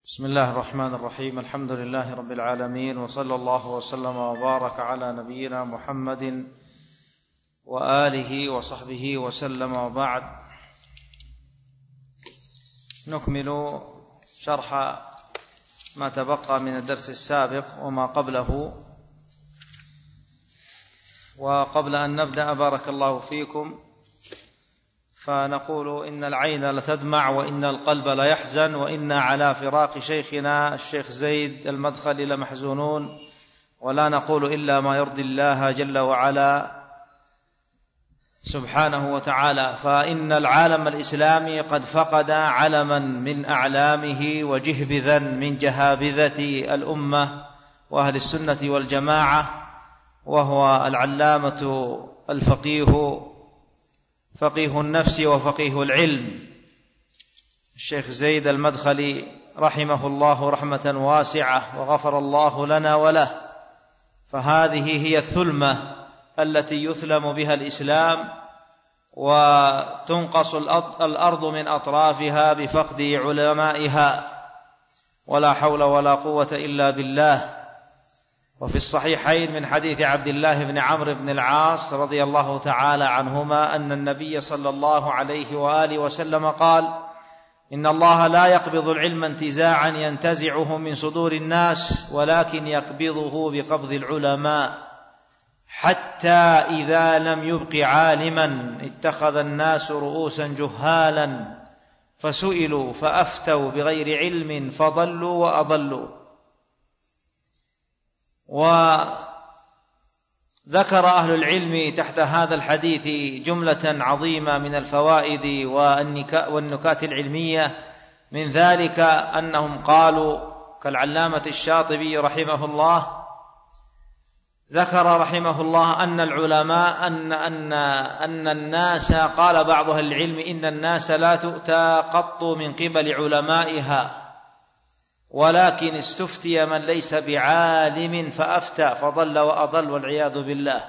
بسم الله الرحمن الرحيم. الحمد لله رب العالمين، وصلى الله وسلم وبارك على نبينا محمد وآله وصحبه وسلم، وبعد. نكمل شرح ما تبقى من الدرس السابق وما قبله. وقبل أن نبدأ بارك الله فيكم فنقول إن العين لتدمع وإن القلب ليحزن، وإنا على فراق شيخنا الشيخ زيد المدخلي لمحزونون، ولا نقول إلا ما يرضي الله جل وعلا سبحانه وتعالى. فإن العالم الإسلامي قد فقد علما من أعلامه وجهبذا من جهابذة الأمة وأهل السنة والجماعة، وهو العلامة الفقيه، فقيه النفس وفقيه العلم، الشيخ زيد المدخلي رحمه الله رحمة واسعة، وغفر الله لنا وله. فهذه هي الثلمة التي يثلم بها الإسلام وتنقص الأرض من أطرافها بفقد علمائها، ولا حول ولا قوة إلا بالله. وفي الصحيحين من حديث عبد الله بن عمرو بن العاص رضي الله تعالى عنهما أن النبي صلى الله عليه وآله وسلم قال: إن الله لا يقبض العلم انتزاعا ينتزعه من صدور الناس، ولكن يقبضه بقبض العلماء، حتى إذا لم يبق عالما اتخذ الناس رؤوسا جهالا فسئلوا فأفتوا بغير علم فضلوا وأضلوا. وذكر أهل العلم تحت هذا الحديث جملة عظيمة من الفوائد والنكات العلمية. من ذلك أنهم قالوا كالعلامة الشاطبي رحمه الله، ذكر رحمه الله أن العلماء أن الناس، قال بعض أهل العلم إن الناس لا تؤتى قط من قبل علمائها، ولكن استفتي من ليس بعالم فأفتى فضل وأضل والعياذ بالله.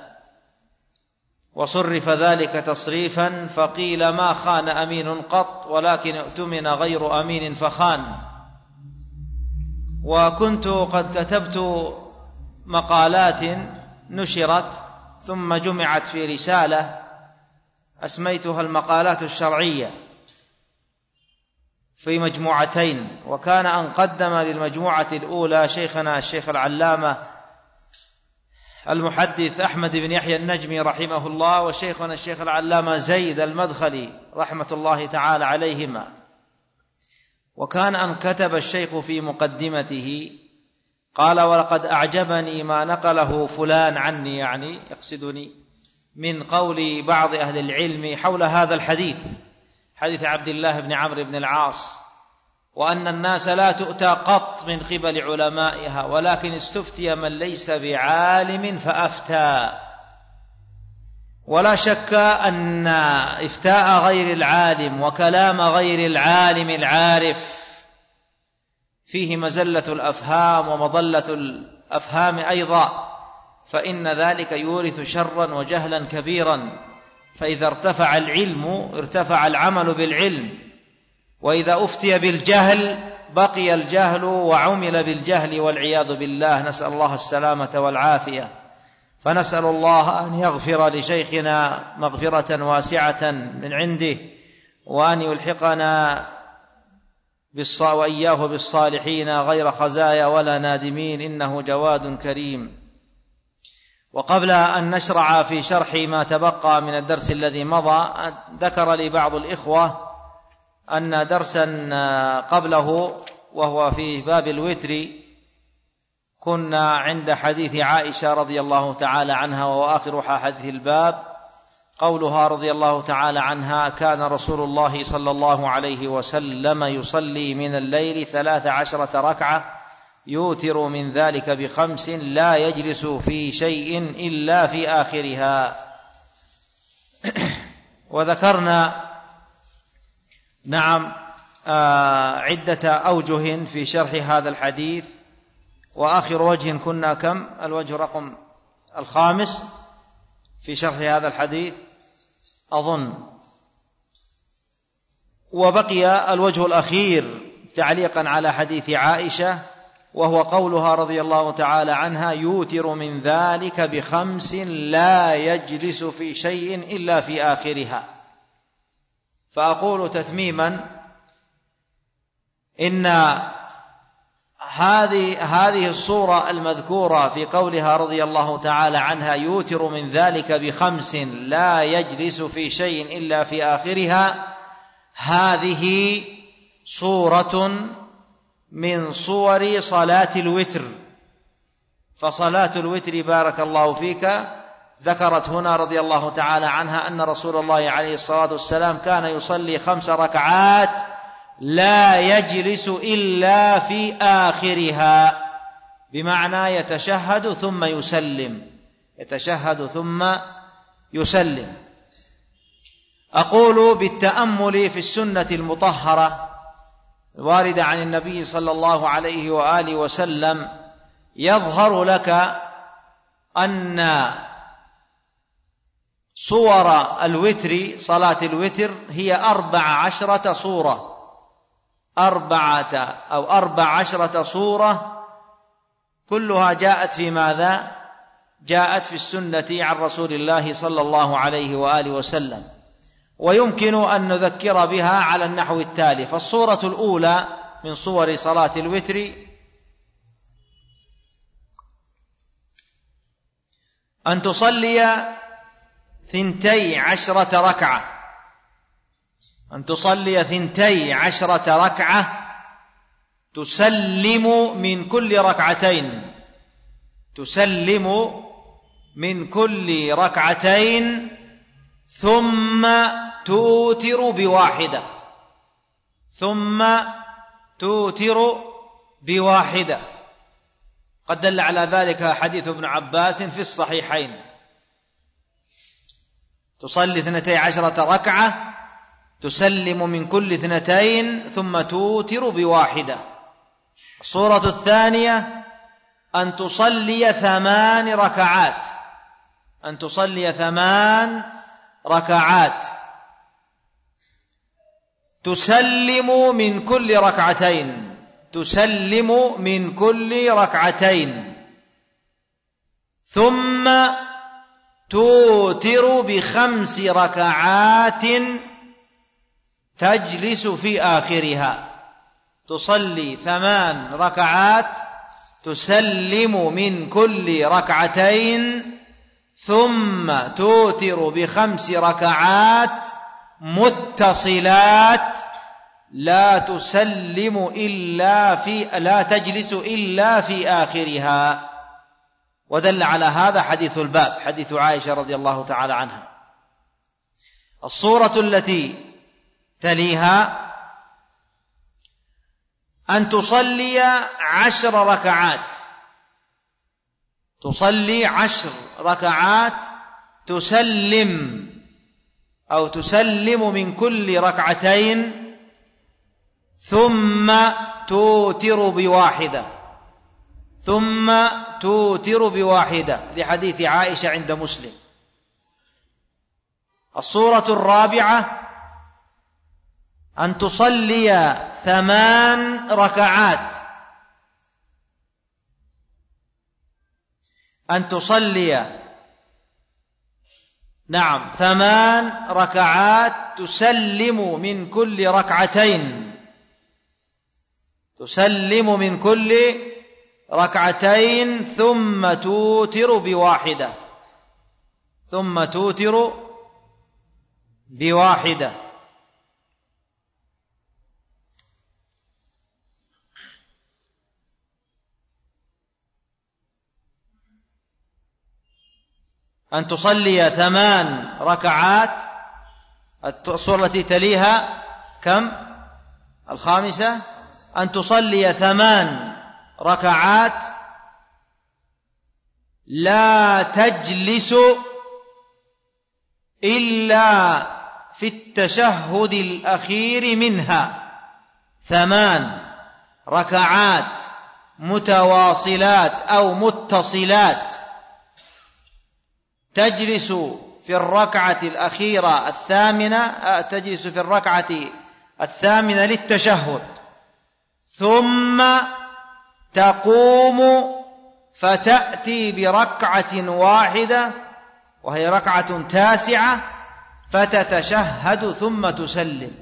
وصرف ذلك تصريفا فقيل ما خان أمين قط، ولكن اؤتمن غير أمين فخان. وكنت قد كتبت مقالات نشرت ثم جمعت في رسالة أسميتها المقالات الشرعية في مجموعتين، وكان أن قدم للمجموعة الأولى شيخنا الشيخ العلامة المحدث أحمد بن يحيى النجمي رحمه الله، وشيخنا الشيخ العلامة زيد المدخلي رحمة الله تعالى عليهما. وكان أن كتب الشيخ في مقدمته قال: ولقد أعجبني ما نقله فلان عني، يعني يقصدني، من قول بعض أهل العلم حول هذا الحديث، حديث عبد الله بن عمرو بن العاص، وأن الناس لا تؤتى قط من قبل علمائها، ولكن استفتي من ليس بعالم فأفتى. ولا شك أن إفتاء غير العالم وكلام غير العالم العارف فيه مزلة الأفهام ومضلة الأفهام أيضا، فإن ذلك يورث شرا وجهلا كبيرا. فإذا ارتفع العلم ارتفع العمل بالعلم، وإذا أفتي بالجهل بقي الجهل وعمل بالجهل والعياذ بالله، نسأل الله السلامة والعافية. فنسأل الله أن يغفر لشيخنا مغفرة واسعة من عنده، وأن يلحقنا وإياه بالصالحين غير خزايا ولا نادمين، إنه جواد كريم. وقبل أن نشرع في شرح ما تبقى من الدرس الذي مضى، ذكر لي بعض الإخوة أن درسا قبله وهو في باب الوتر كنا عند حديث عائشة رضي الله تعالى عنها، وآخر حديث الباب قولها رضي الله تعالى عنها: كان رسول الله صلى الله عليه وسلم يصلي من الليل 13 ركعة يوتر من ذلك ب5 لا يجلس في شيء إلا في آخرها. وذكرنا عدة أوجه في شرح هذا الحديث، وآخر وجه كنا كم؟ الوجه رقم 5 في شرح هذا الحديث أظن. وبقي الوجه الأخير تعليقا على حديث عائشة، وهو قولها رضي الله تعالى عنها: يوتر من ذلك ب5 لا يجلس في شيء إلا في آخرها. فأقول تتميما إن هذه الصورة المذكورة في قولها رضي الله تعالى عنها: يوتر من ذلك ب5 لا يجلس في شيء إلا في آخرها، هذه صورة من صور صلاة الوتر. فصلاة الوتر بارك الله فيك ذكرت هنا رضي الله تعالى عنها أن رسول الله عليه الصلاة والسلام كان يصلي 5 ركعات لا يجلس إلا في آخرها، بمعنى يتشهد ثم يسلم، يتشهد ثم يسلم. أقول بالتأمل في السنة المطهرة الواردة عن النبي صلى الله عليه وآله وسلم يظهر لك أن صور الوتر، صلاة الوتر، هي 14 صورة، 14 صورة، كلها جاءت في ماذا؟ جاءت في السنة عن رسول الله صلى الله عليه وآله وسلم. ويمكن أن نذكر بها على النحو التالي. فالصورة الأولى من صور صلاة الوتر أن تصلي 12 ركعة، أن تصلي 12 ركعة، تسلم من كل ركعتين، تسلم من كل ركعتين، ثم توتر بواحدة، ثم توتر بواحدة. قد دل على ذلك حديث ابن عباس في الصحيحين. تصلي 12 ركعة، تسلم من كل 2 ثم توتر بواحدة. الصورة الثانية أن تصلي 8 ركعات، أن تصلي 8 ركعات، تسلم من كل ركعتين، تسلم من كل ركعتين، ثم توتر ب5 ركعات تجلس في آخرها. تصلي 8 ركعات، تسلم من كل ركعتين، ثم توتر ب5 ركعات متصلات، لا تسلم لا تجلس إلا في آخرها. ودل على هذا حديث الباب، حديث عائشة رضي الله تعالى عنها. الصورة التي تليها أن تصلي 10 ركعات، تصلي 10 ركعات، تسلم من كل ركعتين، ثم توتر بواحدة، ثم توتر بواحدة، لحديث عائشة عند مسلم. الصورة الرابعة أن تصلي 8 ركعات، أن تصلي 8 ركعات، تسلم من كل ركعتين، تسلم من كل ركعتين، ثم توتر بواحدة، ثم توتر بواحدة. أن تصلي 8 ركعات. الصورة التي تليها كم؟ الخامسة، أن تصلي 8 ركعات لا تجلس إلا في التشهد الأخير منها، 8 ركعات متواصلات أو متصلات، تجلس في الركعة الأخيرة الثامنة، تجلس في الركعة الثامنة للتشهد، ثم تقوم فتأتي بركعة واحدة وهي ركعة تاسعة فتتشهد ثم تسلم،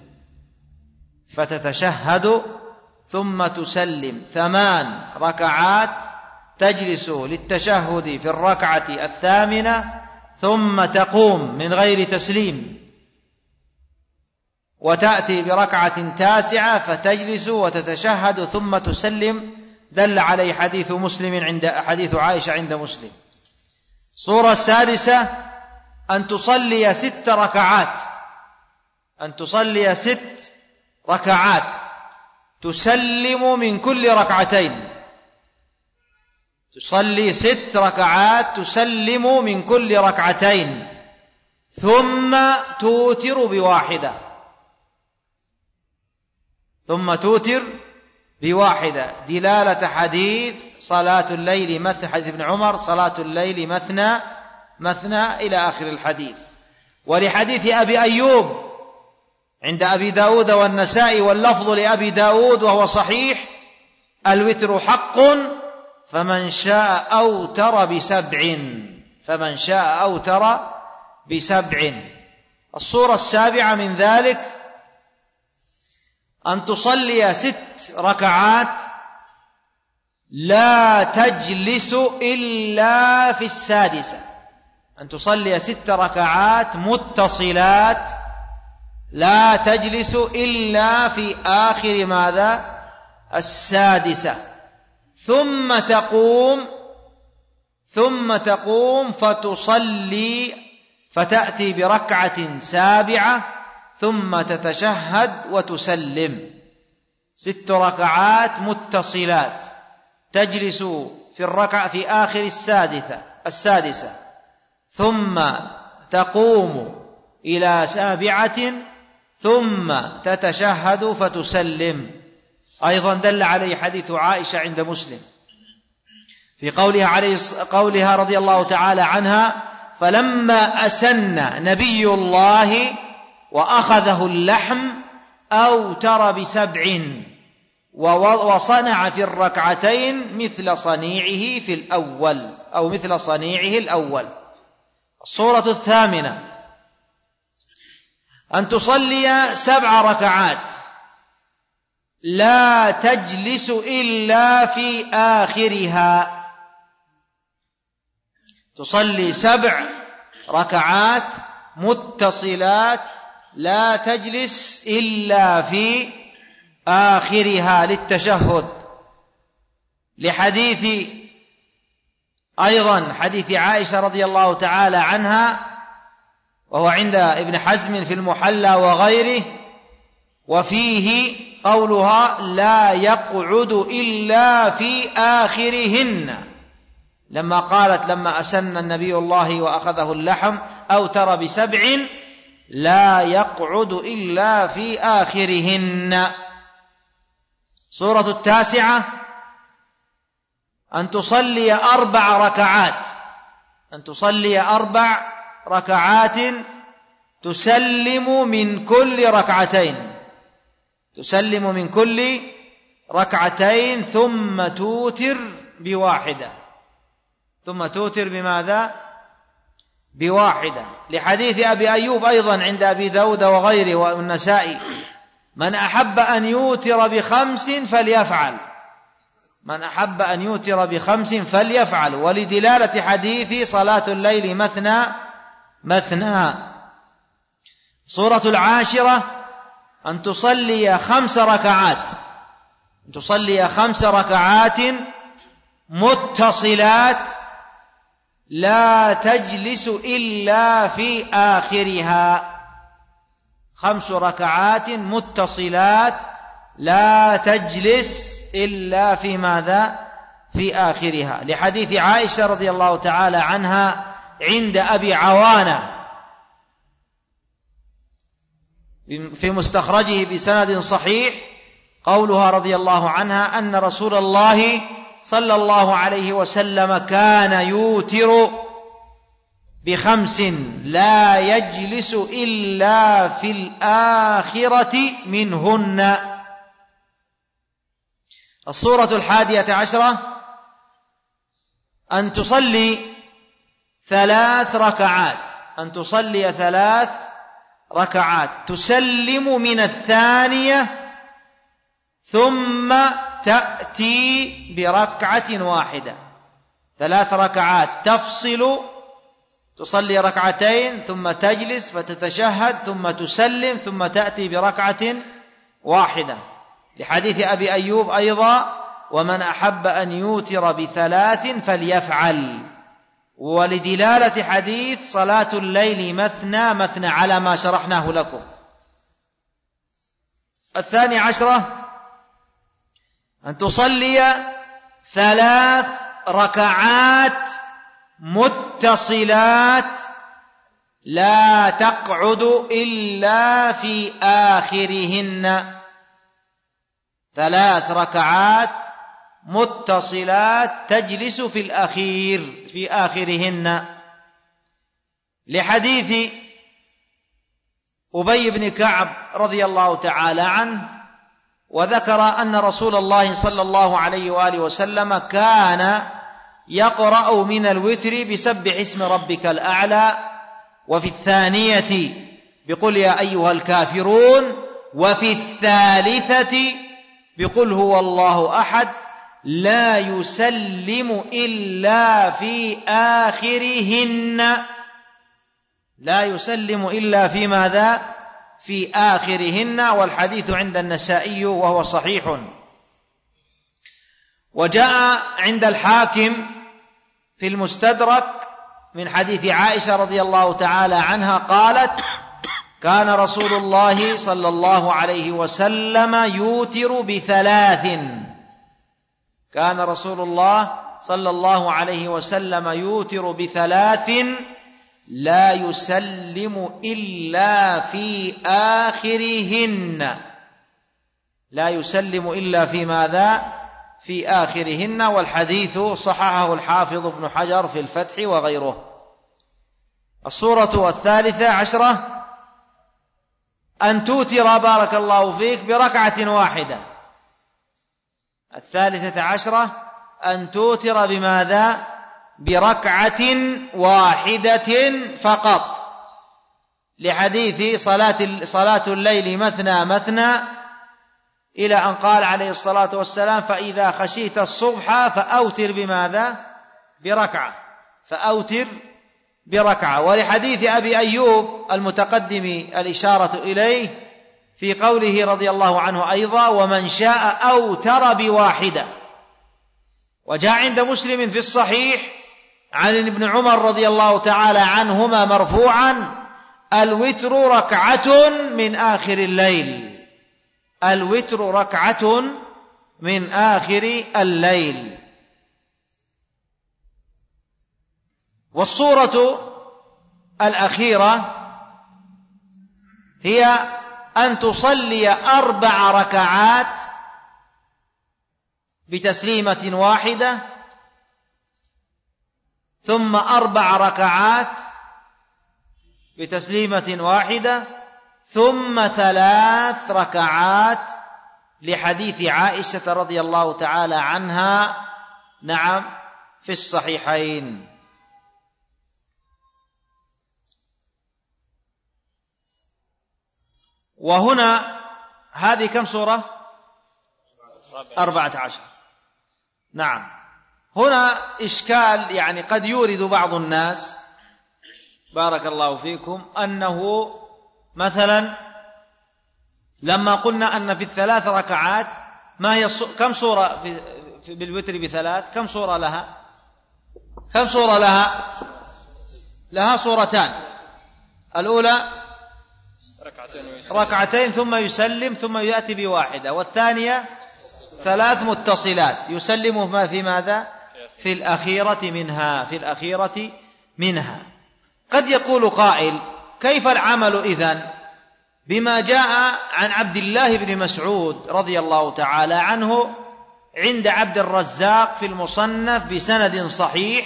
فتتشهد ثم تسلم 8 ركعات تجلس للتشهد في الركعة 8 ثم تقوم من غير تسليم وتأتي بركعة 9 فتجلس وتتشهد ثم تسلم، دل عليه حديث مسلم عند حديث عائشة عند مسلم. الصورة السادسة أن تصلي 6 ركعات، أن تصلي 6 ركعات تسلم من كل ركعتين، تصلي 6 ركعات تسلم من كل ركعتين ثم توتر بواحدة، ثم توتر بواحدة، دلالة حديث صلاة الليل مثنى، حديث ابن عمر صلاة الليل مثنى مثنى إلى آخر الحديث. ولحديث أبي أيوب عند أبي داود والنسائي واللفظ لأبي داود وهو صحيح: الوتر حق فمن شاء أوتر ب7، فمن شاء أوتر ب7. الصورة السابعة من ذلك أن تصلي 6 ركعات لا تجلس إلا في السادسة، أن تصلي 6 ركعات متصلات لا تجلس إلا في آخر ماذا؟ السادسة، ثم تقوم فتصلي فتأتي بركعة 7 ثم تتشهد وتسلم. 6 ركعات متصلات تجلس في الركعة في آخر السادسة ثم تقوم إلى 7 ثم تتشهد فتسلم. أيضا دل عليه حديث عائشة عند مسلم في قولها رضي الله تعالى عنها: فلما أسن نبي الله وأخذه اللحم أوتر ب7 وصنع في الركعتين مثل صنيعه في الأول أو مثل صنيعه الأول. الصورة الثامنة أن تصلي 7 ركعات لا تجلس إلا في آخرها، تصلي 7 ركعات متصلات لا تجلس إلا في آخرها للتشهد، لحديث أيضا حديث عائشة رضي الله تعالى عنها وهو عند ابن حزم في المحلى وغيره، وفيه قولها: لا يقعد إلا في آخرهن، لما قالت لما أسن النبي الله وأخذه اللحم أوتر ب7 لا يقعد إلا في آخرهن. سورة 9 أن تصلي 4 ركعات، أن تصلي 4 ركعات تسلم من كل ركعتين، تسلم من كل ركعتين ثم توتر بواحدة، ثم توتر بماذا؟ بواحدة، لحديث أبي أيوب أيضا عند أبي داود وغيره والنسائي: من أحب أن يوتر ب5 فليفعل، من أحب أن يوتر ب5 فليفعل، ولدلالة حديث صلاة الليل مثنى مثنى. سورة 10 أن تصلي 5 ركعات، تصلي 5 ركعات متصلات لا تجلس إلا في آخرها، 5 ركعات متصلات لا تجلس إلا في ماذا؟ في آخرها، لحديث عائشة رضي الله تعالى عنها عند أبي عوانة في مستخرجه بسند صحيح، قولها رضي الله عنها أن رسول الله صلى الله عليه وسلم كان يوتر ب5 لا يجلس إلا في الآخرة منهن، الصورة 11 أن تصلي 3 ركعات، أن تصلي 3 ركعات تسلم من الثانية ثم تأتي بركعة واحدة. 3 ركعات تفصل، تصلي ركعتين ثم تجلس فتتشهد ثم تسلم ثم تأتي بركعة واحدة، لحديث أبي أيوب أيضا: ومن أحب أن يوتر ب3 فليفعل، ولدلالة حديث صلاة الليل مثنى مثنى على ما شرحناه لكم. 12 أن تصلي 3 ركعات متصلات لا تقعد إلا في آخرهن. 3 ركعات متصلات تجلس في آخرهن، لحديث أبي بن كعب رضي الله تعالى عنه، وذكر أن رسول الله صلى الله عليه وآله وسلم كان يقرأ من الوتر بسبح اسم ربك الأعلى، وفي الثانية بقل يا أيها الكافرون، وفي الثالثة بقل هو الله أحد، لا يسلم إلا في آخرهن. لا يسلم إلا في ماذا؟ في آخرهن. والحديث عند النسائي وهو صحيح. وجاء عند الحاكم في المستدرك من حديث عائشة رضي الله تعالى عنها قالت: كان رسول الله صلى الله عليه وسلم يوتر ب3. كان رسول الله صلى الله عليه وسلم يوتر ب3 لا يسلم إلا في آخرهن. لا يسلم إلا في ماذا؟ في آخرهن. والحديث صححه الحافظ ابن حجر في الفتح وغيره. الصورة 13 أن توتر بارك الله فيك بركعة واحدة. 13 أن توتر بماذا؟ بركعة واحدة فقط، لحديث صلاة الليل مثنى مثنى، إلى أن قال عليه الصلاة والسلام: فإذا خشيت الصبح فأوتر بماذا؟ بركعة. فأوتر بركعة. ولحديث أبي أيوب المتقدم الإشارة إليه في قوله رضي الله عنه أيضا: ومن شاء أوتر بواحدة. وجاء عند مسلم في الصحيح عن ابن عمر رضي الله تعالى عنهما مرفوعا: الوتر ركعة من آخر الليل. الوتر ركعة من آخر الليل. والصورة الأخيرة هي أن تصلي 4 ركعات بتسليمة واحدة، ثم 4 ركعات بتسليمة واحدة، ثم 3 ركعات، لحديث عائشة رضي الله تعالى عنها نعم في الصحيحين. وهنا هذه كم سورة؟ 14. نعم. هنا إشكال، يعني قد يورد بعض الناس بارك الله فيكم أنه مثلا لما قلنا أن في 3 ركعات ما هي كم سورة بالوتر ب3؟ كم سورة لها؟ كم سورة لها؟ لها سورتان. الأولى ركعتين ثم يسلم ثم يأتي بواحدة، والثانية 3 متصلات يسلم في ماذا؟ في الأخيرة منها. في الأخيرة منها. قد يقول قائل: كيف العمل إذن بما جاء عن عبد الله بن مسعود رضي الله تعالى عنه عند عبد الرزاق في المصنف بسند صحيح،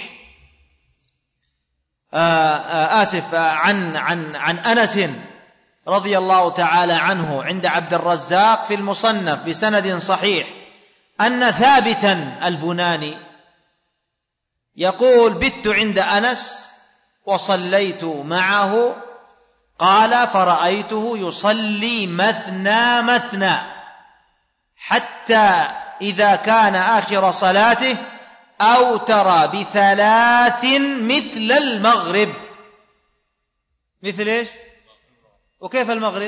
عن أنس رضي الله تعالى عنه عند عبد الرزاق في المصنف بسند صحيح، أن ثابتا البناني يقول: بت عند أنس وصليت معه، قال: فرأيته يصلي مثنى مثنى حتى إذا كان آخر صلاته أوتر ب3 مثل المغرب. مثل إيش؟ وكيف المغرب؟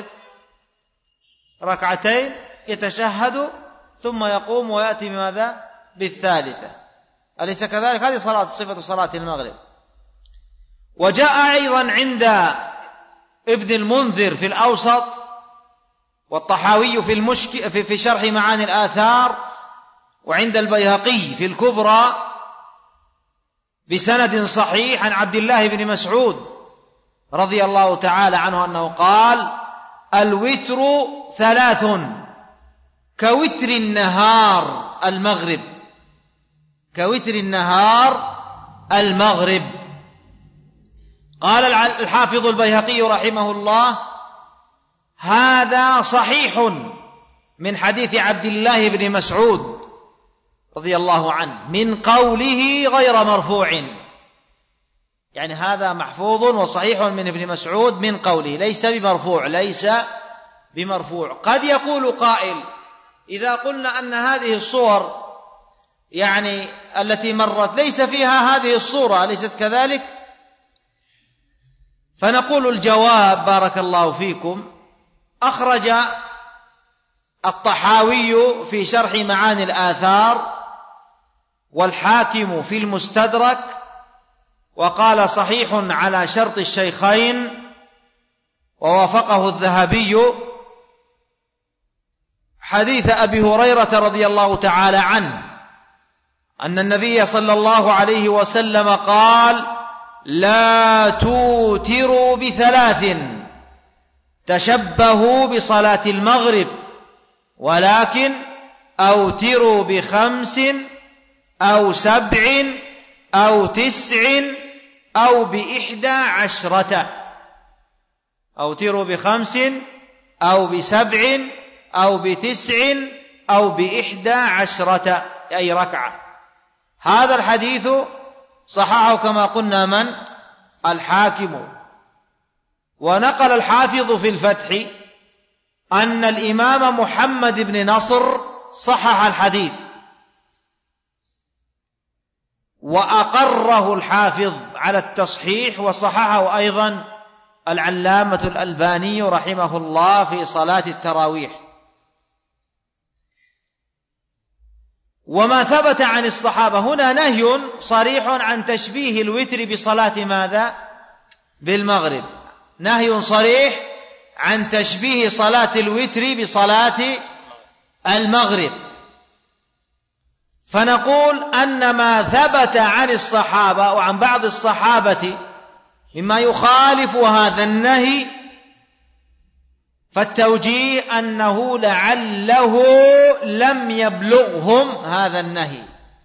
ركعتين يتشهد ثم يقوم ويأتي بماذا؟ بالثالثة، أليس كذلك؟ هذه صفة صلاة المغرب. وجاء أيضا عند ابن المنذر في الأوسط، والطحاوي في شرح معاني الآثار، وعند البيهقي في الكبرى بسند صحيح عن عبد الله بن مسعود رضي الله تعالى عنه أنه قال: الوتر 3 كوتر النهار المغرب، كوتر النهار المغرب. قال الحافظ البيهقي رحمه الله: هذا صحيح من حديث عبد الله بن مسعود رضي الله عنه من قوله غير مرفوع، يعني هذا محفوظ وصحيح من ابن مسعود من قوله، ليس بمرفوع، ليس بمرفوع. قد يقول قائل: إذا قلنا أن هذه الصور يعني التي مرت ليس فيها هذه الصورة، أليست كذلك؟ فنقول الجواب بارك الله فيكم: أخرج الطحاوي في شرح معاني الآثار والحاكم في المستدرك وقال صحيح على شرط الشيخين، ووافقه الذهبي، حديث أبي هريرة رضي الله تعالى عنه أن النبي صلى الله عليه وسلم قال: لا توتروا ب3، تشبهوا بصلاة المغرب، ولكن أوتروا ب5 أو 7 أو 9 أو ب11. أوتروا ب5 أو ب7 أو ب9 أو ب11 أي ركعة. هذا الحديث صححه كما قلنا من؟ الحاكم. ونقل الحافظ في الفتح أن الإمام محمد بن نصر صحح الحديث، وأقره الحافظ على التصحيح، وصححه أيضا العلامة الألباني رحمه الله في صلاة التراويح. وما ثبت عن الصحابة هنا نهي صريح عن تشبيه الوتر بصلاة ماذا؟ بالمغرب، نهي صريح عن تشبيه صلاة الوتر بصلاة المغرب. فنقول أن ما ثبت عن الصحابة وعن بعض الصحابة مما يخالف هذا النهي، فالتوجيه أنه لعله لم يبلغهم هذا النهي،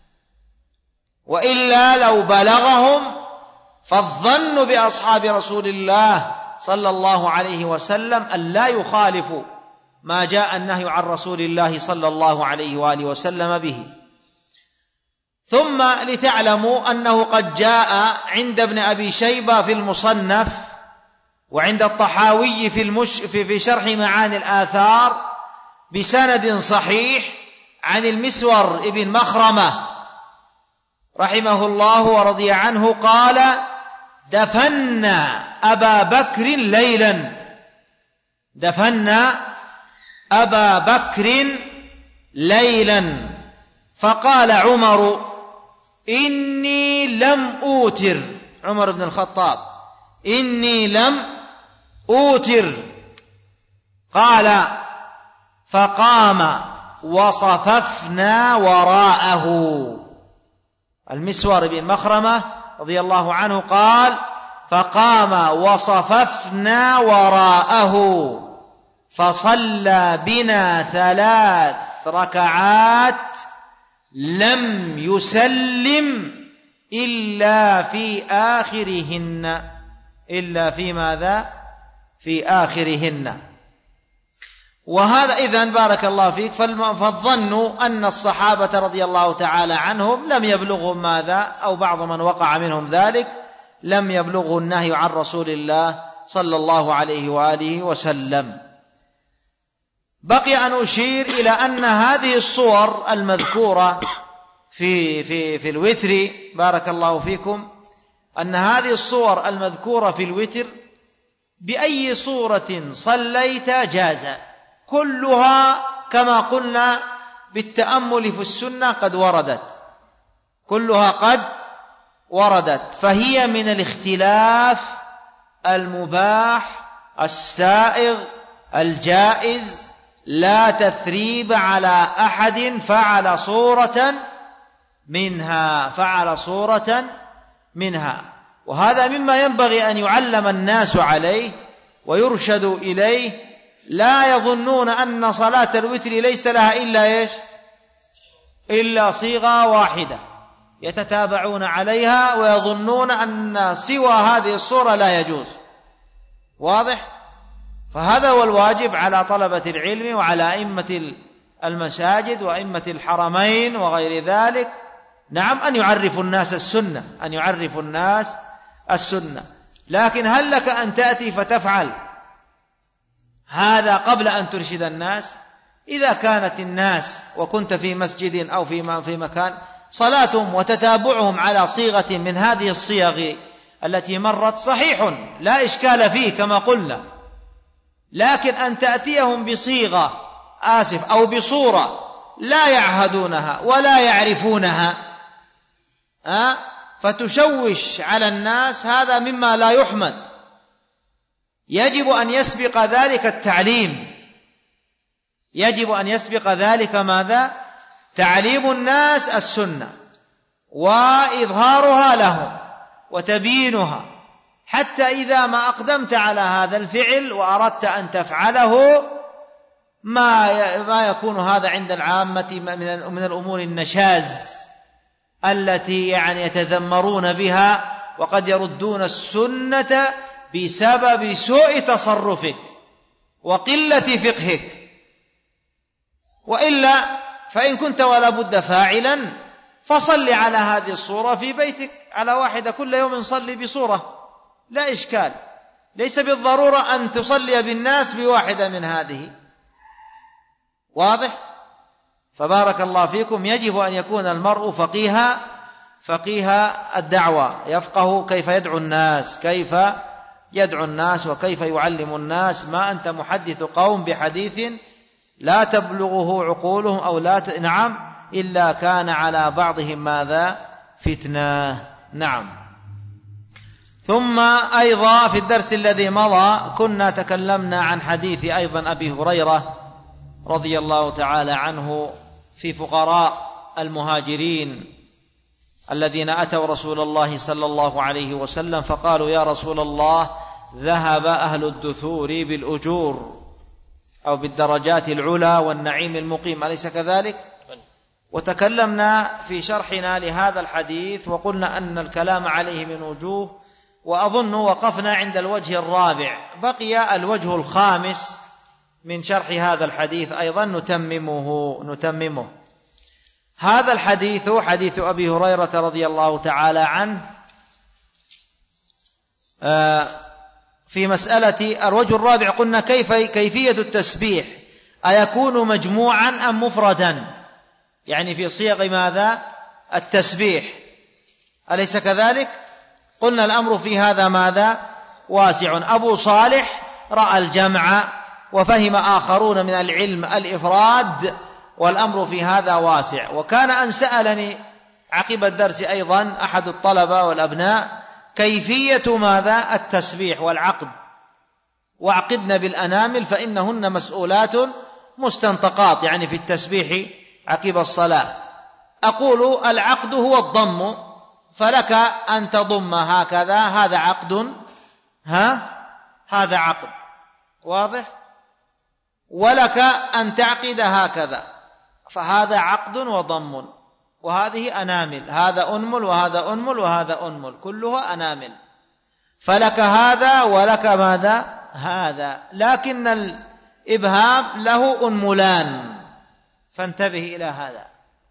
وإلا لو بلغهم فالظن بأصحاب رسول الله صلى الله عليه وسلم أن لا يخالفوا ما جاء النهي عن رسول الله صلى الله عليه وآله وسلم به. ثم لتعلموا أنه قد جاء عند ابن أبي شيبة في المصنف، وعند الطحاوي في شرح معاني الآثار بسند صحيح عن المسور ابن مخرمة رحمه الله ورضي عنه قال: دفنا أبا بكر ليلا، دفنا أبا بكر ليلا، فقال عمر: إني لم أوتر، عمر بن الخطاب: إني لم أوتر. قال: فقام وصففنا وراءه. المسور بن مخرمة رضي الله عنه قال: فقام وصففنا وراءه فصلى بنا 3 ركعات لم يسلم إلا في آخرهن، إلا في ماذا؟ في آخرهن. وهذا إذن بارك الله فيك، فالظن أن الصحابة رضي الله تعالى عنهم لم يبلغهم ماذا، أو بعض من وقع منهم ذلك لم يبلغه النهي عن رسول الله صلى الله عليه وآله وسلم. بقي أن أشير إلى أن هذه الصور المذكورة في الوتر بارك الله فيكم، أن هذه الصور المذكورة في الوتر بأي صورة صليت جاز، كلها كما قلنا بالتأمل في السنة قد وردت، كلها قد وردت، فهي من الاختلاف المباح السائغ الجائز، لا تثريب على أحد فعل صورة منها. وهذا مما ينبغي أن يعلم الناس عليه ويرشد إليه، لا يظنون أن صلاة الوتر ليس لها إلا صيغة واحدة يتتابعون عليها، ويظنون أن سوى هذه الصورة لا يجوز. واضح؟ فهذا هو الواجب على طلبة العلم وعلى أئمة المساجد وأئمة الحرمين وغير ذلك، نعم، أن يعرفوا الناس السنة. لكن هل لك أن تأتي فتفعل هذا قبل أن ترشد الناس؟ إذا كانت الناس وكنت في مسجد أو في مكان صلاتهم وتتابعهم على صيغة من هذه الصيغ التي مرت صحيح لا إشكال فيه كما قلنا، لكن أن تأتيهم بصيغة أو بصورة لا يعهدونها ولا يعرفونها فتشوش على الناس، هذا مما لا يحمد. يجب أن يسبق ذلك التعليم، يجب أن يسبق ذلك ماذا؟ تعليم الناس السنة وإظهارها لهم وتبيينها، حتى إذا ما أقدمت على هذا الفعل وأردت أن تفعله ما يكون هذا عند العامة من الأمور النشاز التي يتذمرون بها، وقد يردون السنة بسبب سوء تصرفك وقلة فقهك. وإلا فإن كنت ولا بد فاعلا فصل على هذه الصورة في بيتك على واحدة، كل يوم صلي بصورة لا إشكال، ليس بالضرورة أن تصلي بالناس بواحدة من هذه. واضح؟ فبارك الله فيكم، يجب أن يكون المرء فقيها الدعوة، يفقه كيف يدعو الناس وكيف يعلم الناس. ما أنت محدث قوم بحديث لا تبلغه عقولهم أو نعم إلا كان على بعضهم ماذا؟ فتنة. نعم. ثم أيضا في الدرس الذي مضى كنا تكلمنا عن حديث أيضا أبي هريرة رضي الله تعالى عنه في فقراء المهاجرين الذين أتوا رسول الله صلى الله عليه وسلم فقالوا: يا رسول الله، ذهب أهل الدثور بالأجور أو بالدرجات العلى والنعيم المقيم، أليس كذلك؟ وتكلمنا في شرحنا لهذا الحديث وقلنا أن الكلام عليه من وجوه، وأظن وقفنا عند الوجه الرابع، بقي الوجه الخامس من شرح هذا الحديث أيضا نتممه. هذا الحديث حديث أبي هريرة رضي الله تعالى عنه في مسألة الوجه الرابع قلنا كيفية التسبيح، أيكون مجموعا أم مفردا؟ يعني في صيغ ماذا؟ التسبيح، أليس كذلك؟ قلنا الأمر في هذا ماذا؟ واسع. أبو صالح رأى الجمع وفهم آخرون من العلم الإفراد، والأمر في هذا واسع. وكان أن سألني عقب الدرس أيضا أحد الطلبة والأبناء كيفية ماذا؟ التسبيح والعقد، وعقدن بالأنامل فإنهن مسؤولات مستنطقات، يعني في التسبيح عقب الصلاة. أقول العقد هو الضم، فلك أن تضم هكذا، هذا عقد، هذا عقد، واضح؟ ولك أن تعقد هكذا، فهذا عقد وضم، وهذه أنامل، هذا أنمل وهذا أنمل وهذا أنمل، كلها أنامل، فلك هذا ولك ماذا؟ هذا. لكن إبهام له أنملان، فانتبه إلى هذا.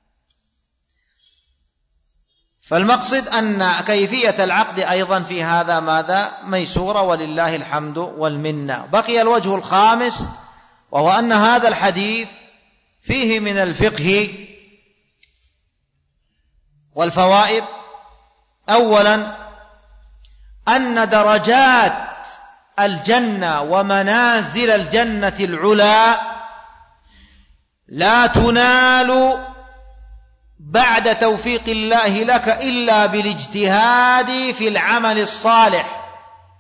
فالمقصد أن كيفية العقد أيضا في هذا ماذا؟ ميسورة، ولله الحمد والمنة. بقي الوجه الخامس، وهو أن هذا الحديث فيه من الفقه والفوائد. أولا أن درجات الجنة ومنازل الجنة العلى لا تنال بعد توفيق الله لك إلا بالاجتهاد في العمل الصالح،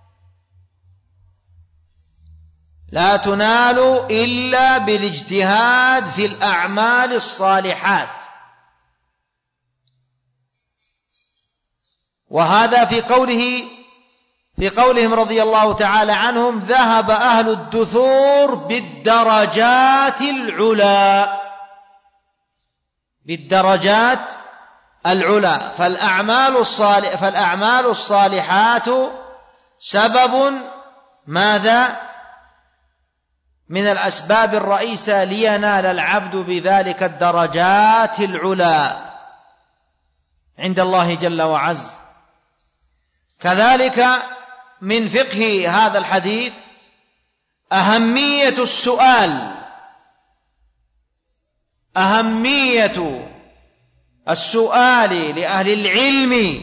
لا تنال إلا بالاجتهاد في الأعمال الصالحات. وهذا في قولهم رضي الله تعالى عنهم: ذهب أهل الدثور بالدرجات العلى، بالدرجات العلى. فالأعمال الصالحات سبب ماذا؟ من الأسباب الرئيسة لينال العبد بذلك الدرجات العلى عند الله جل وعز. كذلك من فقه هذا الحديث أهمية السؤال لأهل العلم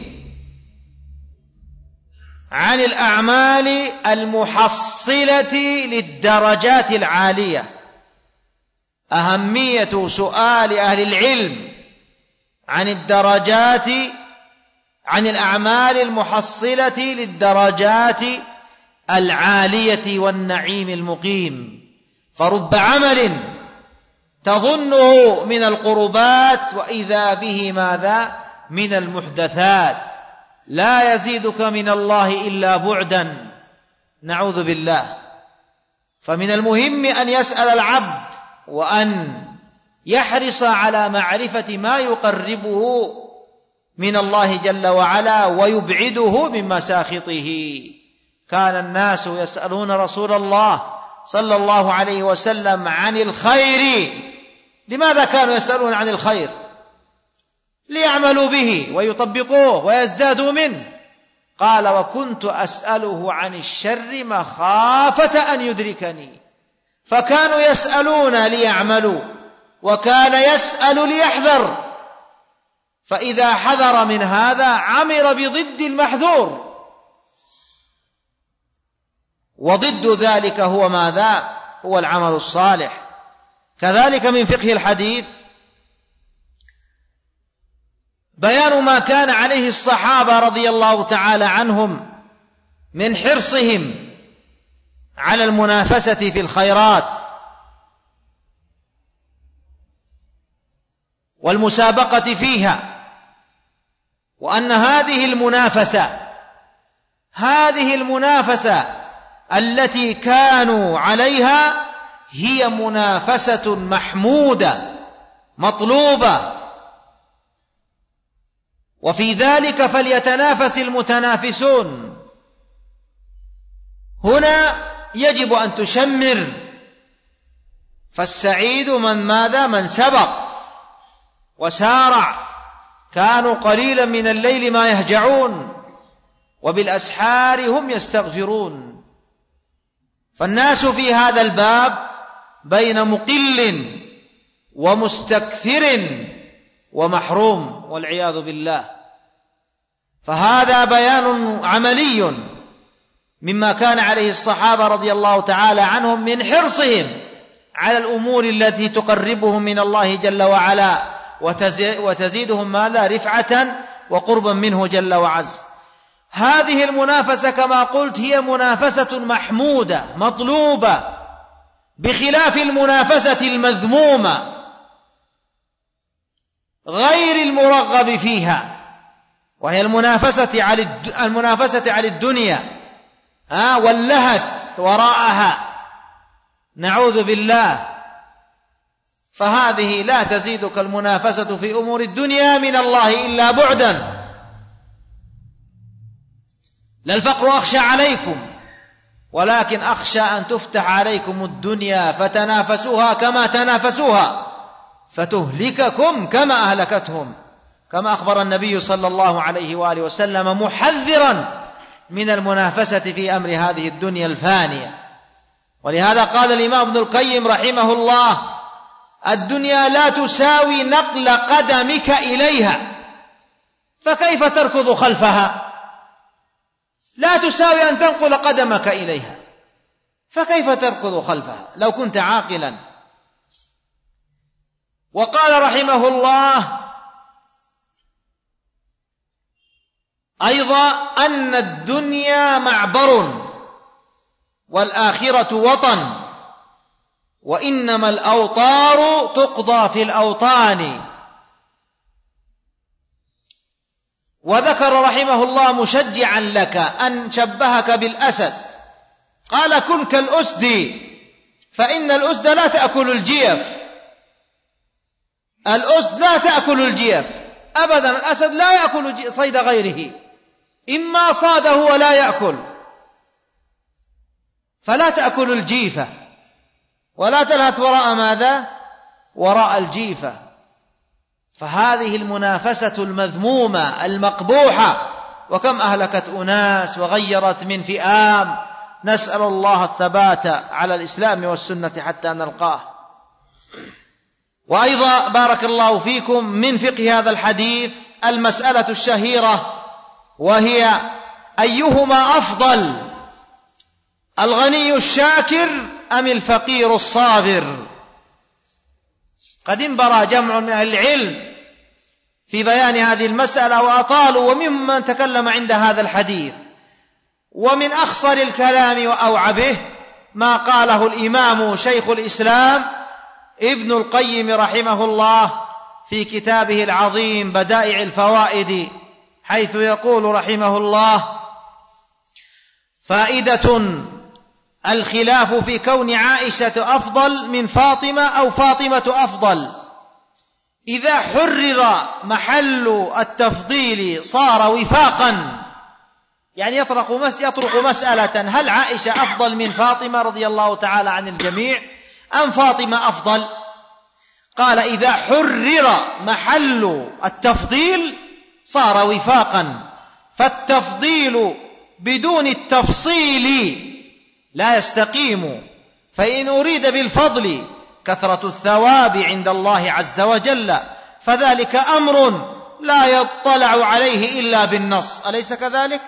عن الأعمال المحصلة للدرجات العالية. أهمية سؤال أهل العلم عن الأعمال المحصلة للدرجات العالية والنعيم المقيم. فرب عمل تظنه من القربات وإذا به ماذا؟ من المحدثات، لا يزيدك من الله إلا بعدا، نعوذ بالله. فمن المهم أن يسأل العبد وأن يحرص على معرفة ما يقربه من الله جل وعلا ويبعده من مساخطه. كان الناس يسألون رسول الله صلى الله عليه وسلم عن الخير. لماذا كانوا يسألون عن الخير؟ ليعملوا به ويطبقوه ويزدادوا منه. قال: وكنت أسأله عن الشر مخافة أن يدركني. فكانوا يسألون ليعملوا، وكان يسأل ليحذر، فإذا حذر من هذا عمل بضد المحذور، وضد ذلك هو ماذا؟ هو العمل الصالح. كذلك من فقه الحديث بيان ما كان عليه الصحابة رضي الله تعالى عنهم من حرصهم على المنافسة في الخيرات والمسابقة فيها، وأن هذه المنافسة التي كانوا عليها هي منافسة محمودة مطلوبة، وفي ذلك فليتنافس المتنافسون. هنا يجب أن تشمر، فالسعيد من سبق وسارع. كانوا قليلا من الليل ما يهجعون وبالأسحار هم يستغفرون. فالناس في هذا الباب بين مقل ومستكثر ومحروم والعياذ بالله. فهذا بيان عملي مما كان عليه الصحابة رضي الله تعالى عنهم من حرصهم على الأمور التي تقربهم من الله جل وعلا وتزيدهم ماذا؟ رفعة وقربا منه جل وعز. هذه المنافسة كما قلت هي منافسة محمودة مطلوبة، بخلاف المنافسة المذمومة غير المرغب فيها، وهي المنافسة على الدنيا واللهث وراءها، نعوذ بالله. فهذه لا تزيدك المنافسة في أمور الدنيا من الله إلا بعدا. للفقر أخشى عليكم ولكن أخشى أن تفتح عليكم الدنيا فتنافسوها كما تنافسوها فتهلككم كما أهلكتهم، كما أخبر النبي صلى الله عليه وآله وسلم محذرا من المنافسة في أمر هذه الدنيا الفانية. ولهذا قال الإمام ابن القيم رحمه الله: الدنيا لا تساوي نقل قدمك إليها، فكيف تركض خلفها؟ لا تساوي أن تنقل قدمك إليها، فكيف تركض خلفها لو كنت عاقلا. وقال رحمه الله أيضا أن الدنيا معبر والآخرة وطن، وإنما الأوطار تقضى في الأوطان. وذكر رحمه الله مشجعا لك أن شبهك بالأسد، قال: كن كالأسد فإن الأسد لا تأكل الجيف. الأسد لا تأكل الجيف أبدا، الأسد لا يأكل صيد غيره، إما صاده ولا يأكل، فلا تأكل الجيفة ولا تلهث وراء ماذا؟ وراء الجيفة. فهذه المنافسة المذمومة المقبوحة، وكم أهلكت أناس وغيرت من فئام، نسأل الله الثبات على الإسلام والسنة حتى نلقاه. وأيضا بارك الله فيكم من فقه هذا الحديث المسألة الشهيرة، وهي أيهما أفضل، الغني الشاكر أم الفقير الصابر؟ قد انبرى جمع من أهل العلم في بيان هذه المسألة وأطالوا، وممن تكلم عند هذا الحديث. ومن أخصر الكلام وأوعبه ما قاله الإمام شيخ الإسلام ابن القيم رحمه الله في كتابه العظيم بدائع الفوائد، حيث يقول رحمه الله: فائدة الخلاف في كون عائشة أفضل من فاطمة أو فاطمة أفضل. إذا حرر محل التفضيل صار وفاقا، يعني يطرق مسألة: هل عائشة أفضل من فاطمة رضي الله تعالى عن الجميع أم فاطمة أفضل؟ قال: إذا حرر محل التفضيل صار وفاقا، فالتفضيل بدون التفصيل لا يستقيم، فإن أريد بالفضل كثرة الثواب عند الله عز وجل فذلك أمر لا يطلع عليه إلا بالنص، أليس كذلك؟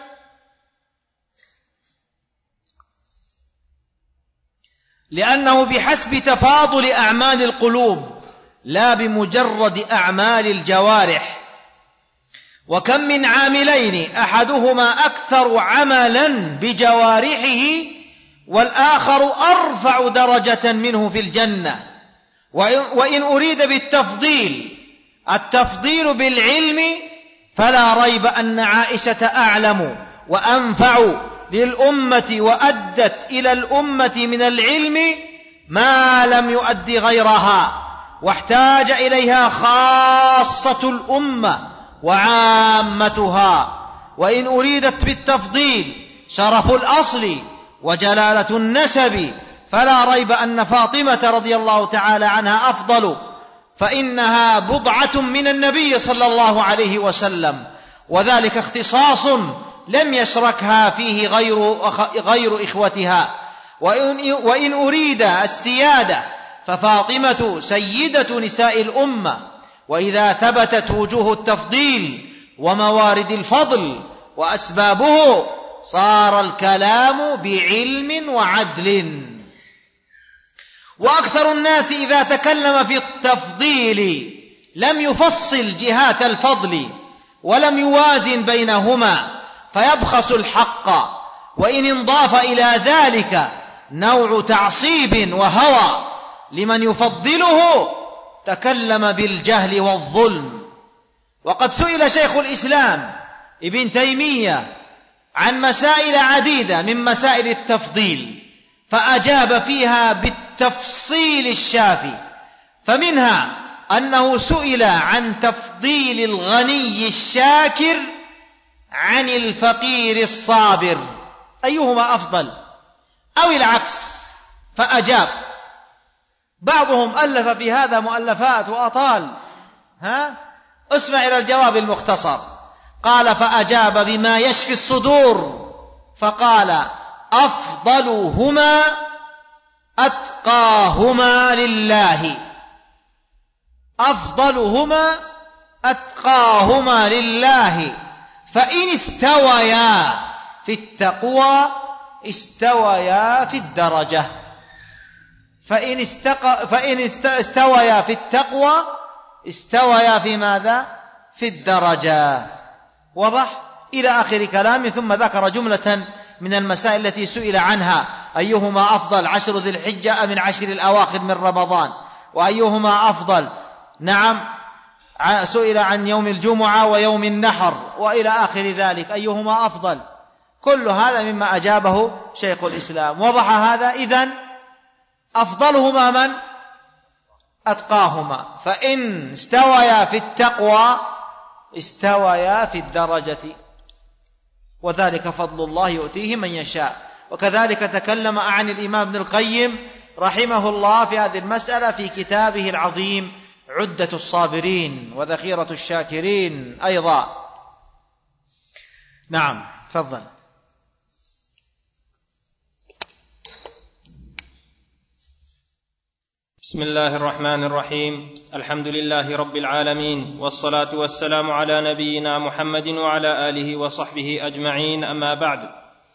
لأنه بحسب تفاضل أعمال القلوب لا بمجرد أعمال الجوارح. وكم من عاملين أحدهما أكثر عملا بجوارحه والآخر أرفع درجة منه في الجنة. وإن أريد بالتفضيل التفضيل بالعلم فلا ريب أن عائشة أعلم وأنفع للأمة وأدت إلى الأمة من العلم ما لم يؤد غيرها، واحتاج إليها خاصة الأمة وعامتها. وإن أريدت بالتفضيل شرف الأصل وجلالة النسب فلا ريب أن فاطمة رضي الله تعالى عنها أفضل، فإنها بضعة من النبي صلى الله عليه وسلم، وذلك اختصاص لم يشركها فيه غير إخوتها. وإن أريد السيادة ففاطمة سيدة نساء الأمة. وإذا ثبتت وجوه التفضيل وموارد الفضل وأسبابه صار الكلام بعلم وعدل. وأكثر الناس إذا تكلم في التفضيل لم يفصل جهات الفضل ولم يوازن بينهما فيبخس الحق. وإن انضاف إلى ذلك نوع تعصيب وهوى لمن يفضله تكلم بالجهل والظلم. وقد سئل شيخ الإسلام ابن تيمية عن مسائل عديدة من مسائل التفضيل فأجاب فيها بالتفصيل الشافي، فمنها أنه سئل عن تفضيل الغني الشاكر عن الفقير الصابر، أيهما أفضل؟ أو العكس فأجاب. بعضهم ألف في هذا مؤلفات وأطال، اسمع إلى الجواب المختصر. قال: فأجاب بما يشفي الصدور فقال: أفضلهما أتقاهما لله. أفضلهما أتقاهما لله، فإن استويا في التقوى استويا في الدرجة. فإن استويا في التقوى استويا في ماذا؟ في الدرجة. وضح؟ إلى آخر كلامه. ثم ذكر جملة من المسائل التي سئل عنها: أيهما أفضل، 10 ذي الحجة أم 10 الأواخر من رمضان؟ وأيهما أفضل؟ نعم، سئل عن يوم الجمعة ويوم النحر وإلى آخر ذلك، أيهما أفضل؟ كل هذا مما أجابه شيخ الإسلام. وضح هذا. إذن أفضلهما من؟ أتقاهما. فإن استويا في التقوى استويا في الدرجة، وذلك فضل الله يؤتيه من يشاء. وكذلك تكلم عن الإمام ابن القيم رحمه الله في هذه المسألة في كتابه العظيم عدة الصابرين وذخيرة الشاكرين أيضا. نعم، تفضل. بسم الله الرحمن الرحيم. الحمد لله رب العالمين، والصلاة والسلام على نبينا محمد وعلى آله وصحبه أجمعين. أما بعد،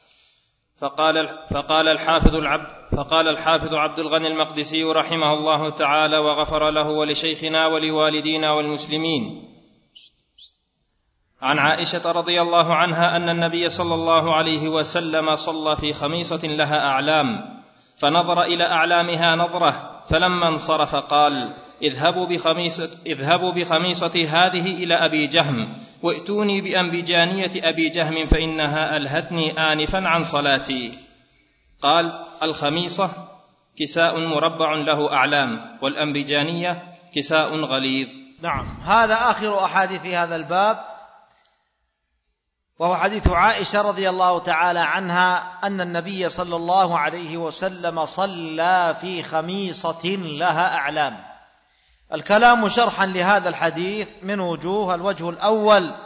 فقال الحافظ عبد الغني المقدسي رحمه الله تعالى وغفر له ولشيخنا ولوالدينا والمسلمين: عن عائشة رضي الله عنها أن النبي صلى الله عليه وسلم صلى في خميصة لها أعلام، فنظر إلى أعلامها نظرة، فلما انصرف قال: اذهبوا بخميصتي هذه إلى أبي جهم، وائتوني بأنبجانية أبي جهم، فإنها ألهتني آنفا عن صلاتي. قال: الخميصة كساء مربع له أعلام، والأنبجانية كساء غليظ. نعم، هذا آخر أحاديث هذا الباب، وهو حديث عائشة رضي الله تعالى عنها أن النبي صلى الله عليه وسلم صلى في خميصة لها أعلام. الكلام شرحا لهذا الحديث من وجوه. الوجه الأول: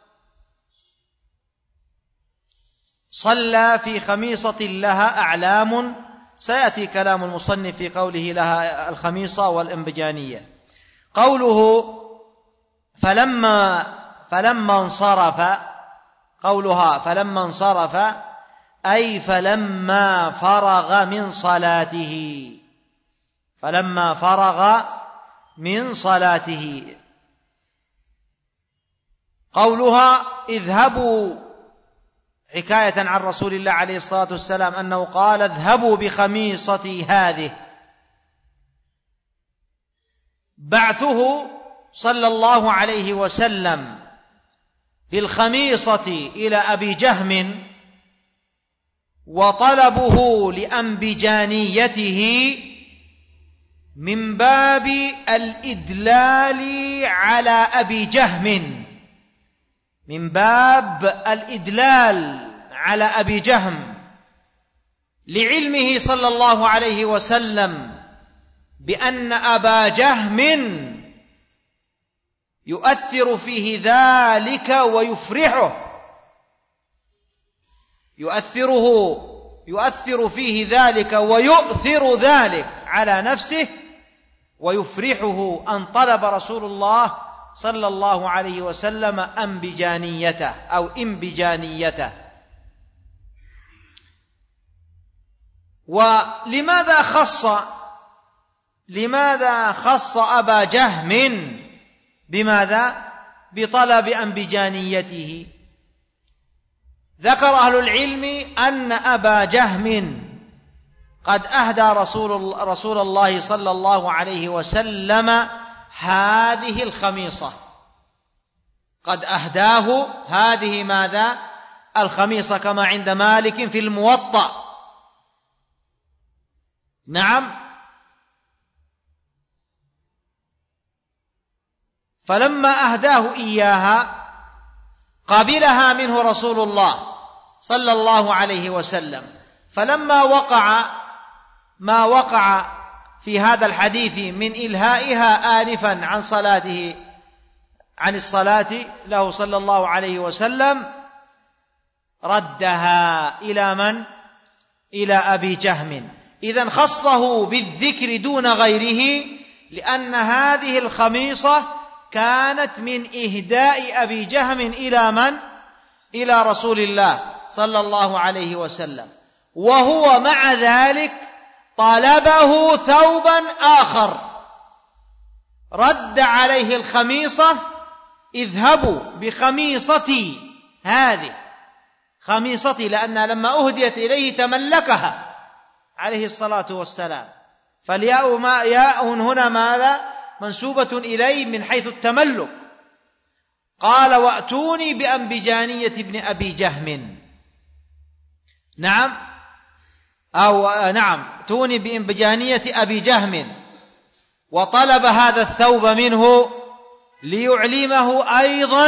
صلى في خميصة لها أعلام. سيأتي كلام المصنف في قوله لها الخميصة والإنبجانية. قوله فلما انصرف، قولها فلما انصرف أي فلما فرغ من صلاته، فلما فرغ من صلاته. قولها اذهبوا حكاية عن رسول الله عليه الصلاة والسلام أنه قال: اذهبوا بخميصتي هذه. بعثه صلى الله عليه وسلم بالخميصة إلى أبي جهم وطلبه لأنبجانيته من باب الإدلال على أبي جهم، من باب الإدلال على أبي جهم، لعلمه صلى الله عليه وسلم بأن أبا جهم يؤثر فيه ذلك ويفرحه، يؤثر فيه ذلك ويؤثر ذلك على نفسه ويفرحه أن طلب رسول الله صلى الله عليه وسلم أنبجانيته أو إنبجانيته. ولماذا خص أبا جهم بماذا؟ بطلب أنبجانيته. ذكر أهل العلم أن أبا جهم قد أهدى رسول الله صلى الله عليه وسلم هذه الخميصة، قد أهداه هذه ماذا؟ الخميصة، كما عند مالك في الموطأ. نعم. فلما أهداه إياها قبلها منه رسول الله صلى الله عليه وسلم، فلما وقع ما وقع في هذا الحديث من إلهائها آنفا عن الصلاة له صلى الله عليه وسلم، ردها إلى من؟ إلى أبي جهم. إذن خصه بالذكر دون غيره، لأن هذه الخميصة كانت من إهداء أبي جهم إلى من؟ إلى رسول الله صلى الله عليه وسلم، وهو مع ذلك طلبه ثوبا آخر، رد عليه الخميصة: اذهبوا بخميصتي هذه، خميصتي، لأنها لما أهديت إليه تملكها عليه الصلاة والسلام، فالياء هنا ماذا؟ منسوبة إليه من حيث التملك. قال: وأتوني بأنبجانية ابن أبي جهم. نعم، توني بأنبجانية أبي جهم، وطلب هذا الثوب منه ليعلمه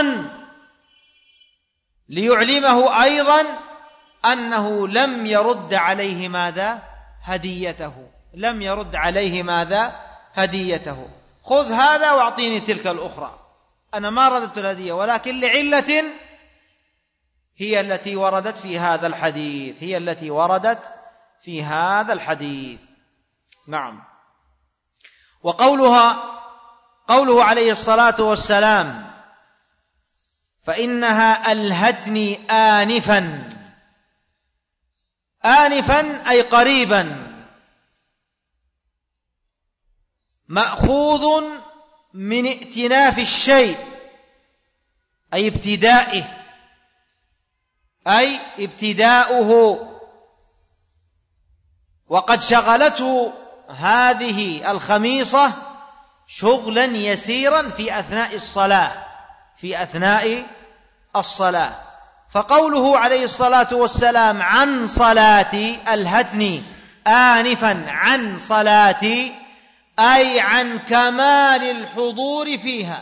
أيضا أنه لم يرد عليه ماذا؟ هديته. لم يرد عليه ماذا؟ هديته. خذ هذا واعطيني تلك الأخرى، أنا ما رددت الهدية، ولكن لعلة هي التي وردت في هذا الحديث. نعم. قوله عليه الصلاة والسلام: فإنها ألهتني آنفا أي قريبا، مأخوذ من ائتناف الشيء أي ابتداؤه، وقد شغلته هذه الخميصة شغلا يسيرا في أثناء الصلاة. فقوله عليه الصلاة والسلام: عن صلاتي، ألهتني آنفا عن صلاتي، أي عن كمال الحضور فيها،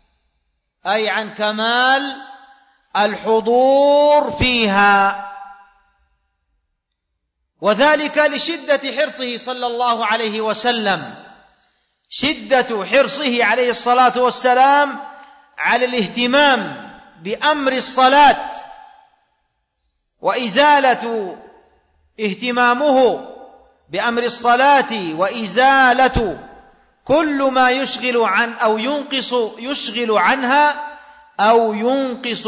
وذلك لشدة حرصه صلى الله عليه وسلم، شدة حرصه عليه الصلاة والسلام على الاهتمام بأمر الصلاة، وإزالة اهتمامه بأمر الصلاة وإزالة كل ما يشغل عنها أو ينقص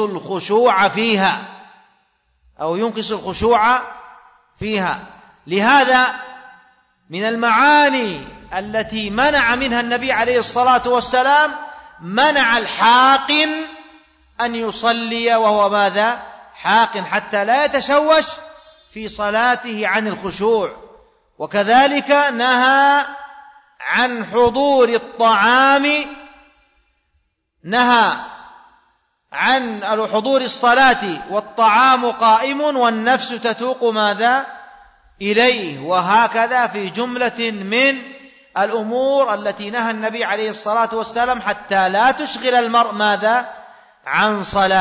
الخشوع فيها. لهذا من المعاني التي منع منها النبي عليه الصلاة والسلام، منع الحاقن أن يصلي وهو ماذا؟ حاقن، حتى لا يتشوش في صلاته عن الخشوع. وكذلك نهى عن حضور الطعام، نهى عن حضور الصلاة والطعام قائم والنفس تتوق ماذا؟ إليه. وهكذا في جملة من الأمور التي نهى النبي عليه الصلاة والسلام حتى لا تشغل المرء ماذا؟ عن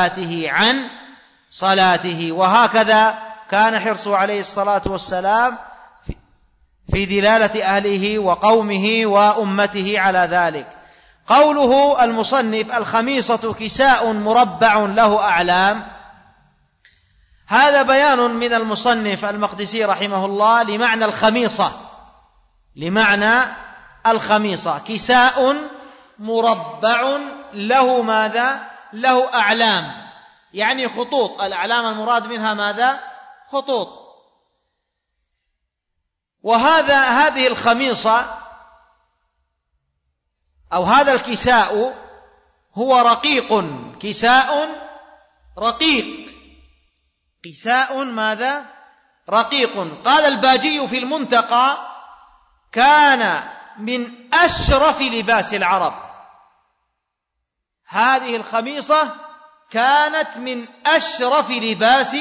صلاته. وهكذا كان حرصه عليه الصلاة والسلام في دلالة أهله وقومه وأمته على ذلك. قوله المصنف: الخميصة كساء مربع له أعلام، هذا بيان من المصنف المقدسي رحمه الله لمعنى الخميصة. كساء مربع له ماذا؟ له أعلام، يعني خطوط. الأعلام المراد منها ماذا؟ خطوط. هذه الخميصة أو هذا الكساء هو رقيق، كساء ماذا؟ رقيق. قال الباجي في المنتقى: كان من أشرف لباس العرب. هذه الخميصة كانت من أشرف لباس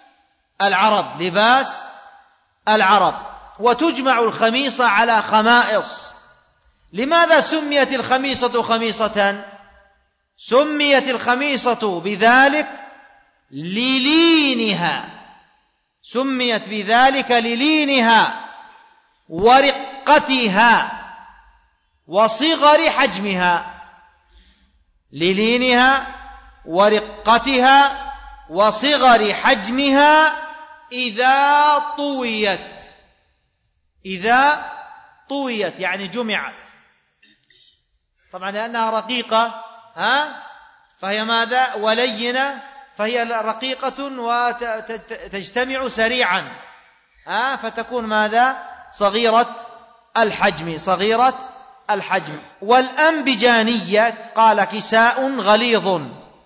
العرب. وتجمع الخميصة على خمائص. لماذا سميت الخميصة خميصة؟ سميت الخميصة بذلك للينها، سميت بذلك للينها ورقتها وصغر حجمها، للينها ورقتها وصغر حجمها إذا طويت. إذا طويت يعني جمعت، طبعا لأنها رقيقة فهي ماذا؟ ولينة، فهي رقيقة وتجتمع سريعا فتكون ماذا؟ صغيرة الحجم، صغيرة الحجم. والأنبجانية قال كساء غليظ.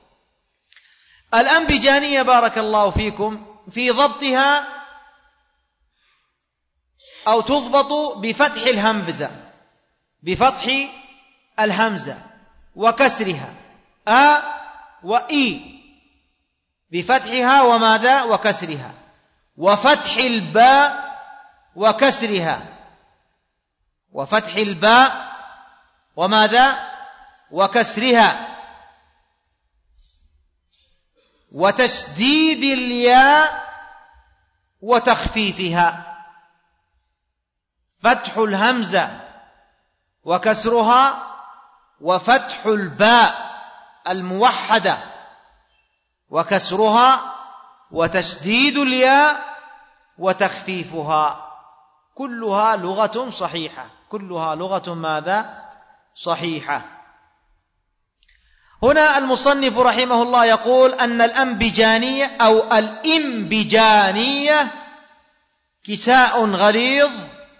الأنبجانية بارك الله فيكم في ضبطها أو تضبط بفتح الهمزة، بفتح الهمزة وكسرها وإي، بفتحها وماذا؟ وكسرها، وفتح الباء وكسرها، وفتح الباء وماذا؟ وكسرها، وتشديد الياء وتخفيفها. فتح الهمزة وكسرها، وفتح الباء الموحدة وكسرها، وتشديد الياء وتخفيفها، كلها لغة صحيحة، كلها لغة ماذا؟ صحيحة. هنا المصنف رحمه الله يقول أن الأنبجانية أو الإنبجانية كساء غليظ.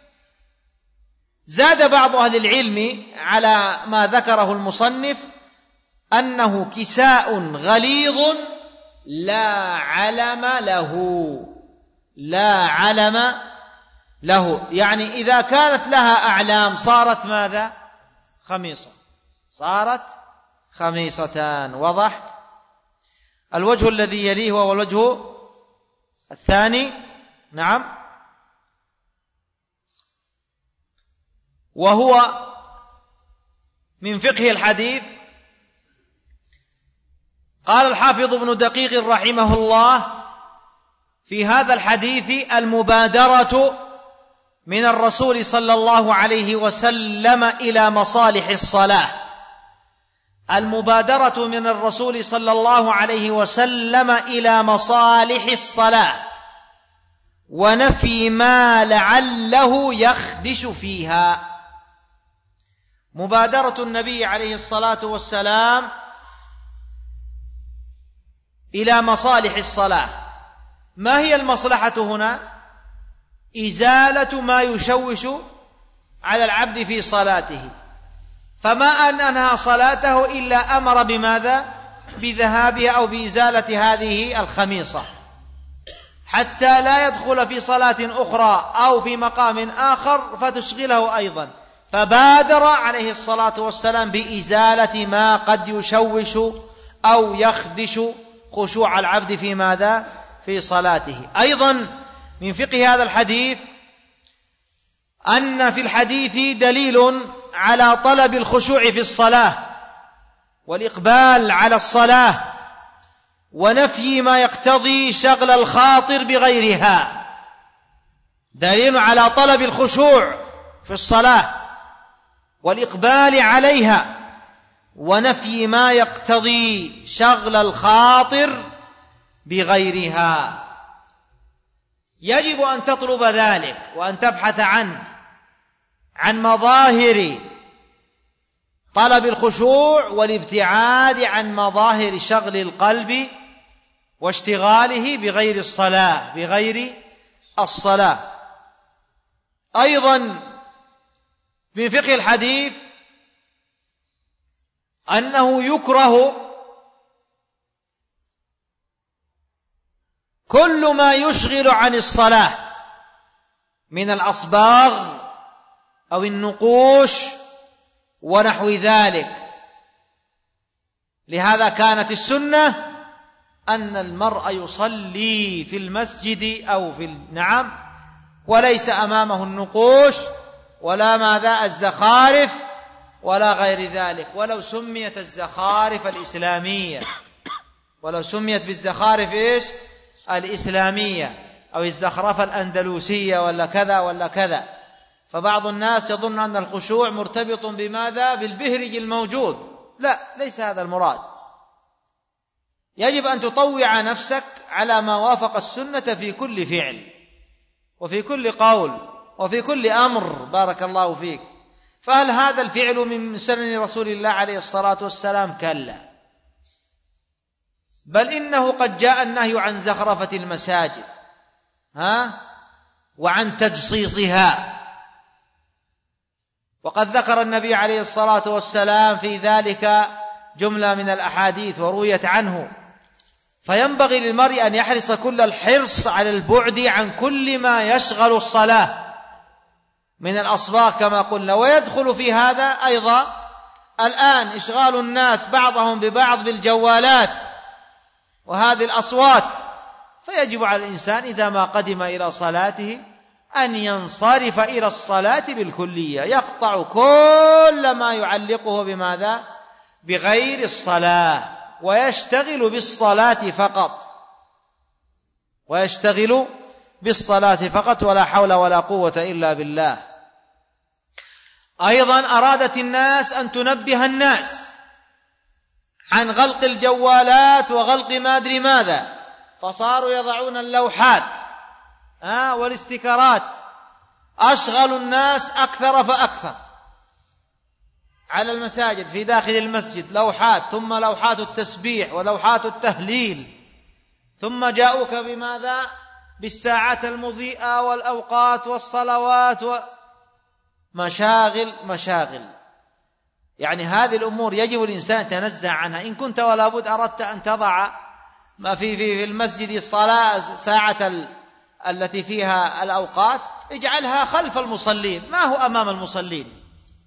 زاد بعض أهل العلم على ما ذكره المصنف أنه كساء غليظ لا علم له، لا علم له، يعني إذا كانت لها أعلام صارت ماذا؟ خميصة، صارت خميصتان. وضح؟ الوجه الذي يليه وهو الوجه الثاني. نعم. وهو من فقه الحديث. قال الحافظ ابن دقيق رحمه الله في هذا الحديث: المبادرة من الرسول صلى الله عليه وسلم إلى مصالح الصلاة، المبادرة من الرسول صلى الله عليه وسلم إلى مصالح الصلاة ونفي ما لعله يخدش فيها. مبادرة النبي عليه الصلاة والسلام إلى مصالح الصلاة. ما هي المصلحة هنا؟ إزالة ما يشوش على العبد في صلاته، فما أن أنهى صلاته إلا أمر بماذا؟ بذهابها أو بإزالة هذه الخميصة، حتى لا يدخل في صلاة أخرى أو في مقام آخر فتشغله أيضا، فبادر عليه الصلاة والسلام بإزالة ما قد يشوش أو يخدش خشوع العبد في ماذا؟ في صلاته. أيضا من فقه هذا الحديث أن في الحديث دليل على طلب الخشوع في الصلاة والإقبال على الصلاة ونفي ما يقتضي شغل الخاطر بغيرها، دليل على طلب الخشوع في الصلاة والإقبال عليها ونفي ما يقتضي شغل الخاطر بغيرها. يجب أن تطلب ذلك وأن تبحث عن مظاهر طلب الخشوع والابتعاد عن مظاهر شغل القلب واشتغاله بغير الصلاة، بغير الصلاة. أيضا من فقه الحديث أنه يكره كل ما يشغل عن الصلاة من الأصباغ أو النقوش ونحو ذلك. لهذا كانت السنة أن المرء يصلي في المسجد أو نعم وليس أمامه النقوش ولا ماذا؟ الزخارف ولا غير ذلك، ولو سميت الزخارف الإسلامية، ولو سميت بالزخارف إيش؟ الإسلامية، أو الزخرفة الأندلسية ولا كذا ولا كذا. فبعض الناس يظن أن الخشوع مرتبط بماذا؟ بالبهرج الموجود. لا، ليس هذا المراد. يجب أن تطوع نفسك على ما وافق السنة في كل فعل وفي كل قول وفي كل أمر. بارك الله فيك. فهل هذا الفعل من سنن رسول الله عليه الصلاة والسلام؟ كلا، بل إنه قد جاء النهي عن زخرفة المساجد وعن تجصيصها، وقد ذكر النبي عليه الصلاة والسلام في ذلك جملة من الأحاديث ورويت عنه. فينبغي للمرء أن يحرص كل الحرص على البعد عن كل ما يشغل الصلاة من الأصوات كما قلنا. ويدخل في هذا أيضا الآن إشغال الناس بعضهم ببعض بالجوالات وهذه الأصوات. فيجب على الإنسان إذا ما قدم إلى صلاته أن ينصرف إلى الصلاة بالكلية، يقطع كل ما يعلقه بماذا؟ بغير الصلاة، ويشتغل بالصلاة فقط، ولا حول ولا قوة إلا بالله. أيضا أرادت الناس أن تنبه الناس عن غلق الجوالات وغلق ما أدري ماذا، فصاروا يضعون اللوحات والاستيكرات. أشغلوا الناس أكثر فأكثر على المساجد، في داخل المسجد لوحات، ثم لوحات التسبيح ولوحات التهليل، ثم جاءوك بماذا؟ بالساعات المضيئة والأوقات والصلوات مشاغل. يعني هذه الأمور يجب الإنسان يتنزه عنها. إن كنت ولا بد أردت أن تضع ما في المسجد الصلاة ساعة التي فيها الأوقات، اجعلها خلف المصلين، ما هو أمام المصلين،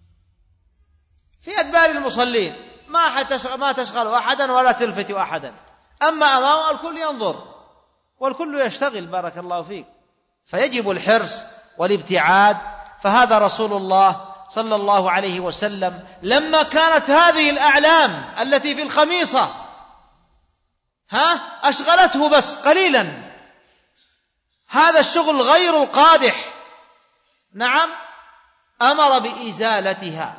في أدبار المصلين، ما تشغل أحدا ولا تلفت أحدا. أما أمامه الكل ينظر والكل يشتغل. بارك الله فيك. فيجب الحرص والابتعاد. فهذا رسول الله صلى الله عليه وسلم لما كانت هذه الأعلام التي في الخميصة أشغلته بس قليلا، هذا الشغل غير القادح، نعم، أمر بإزالتها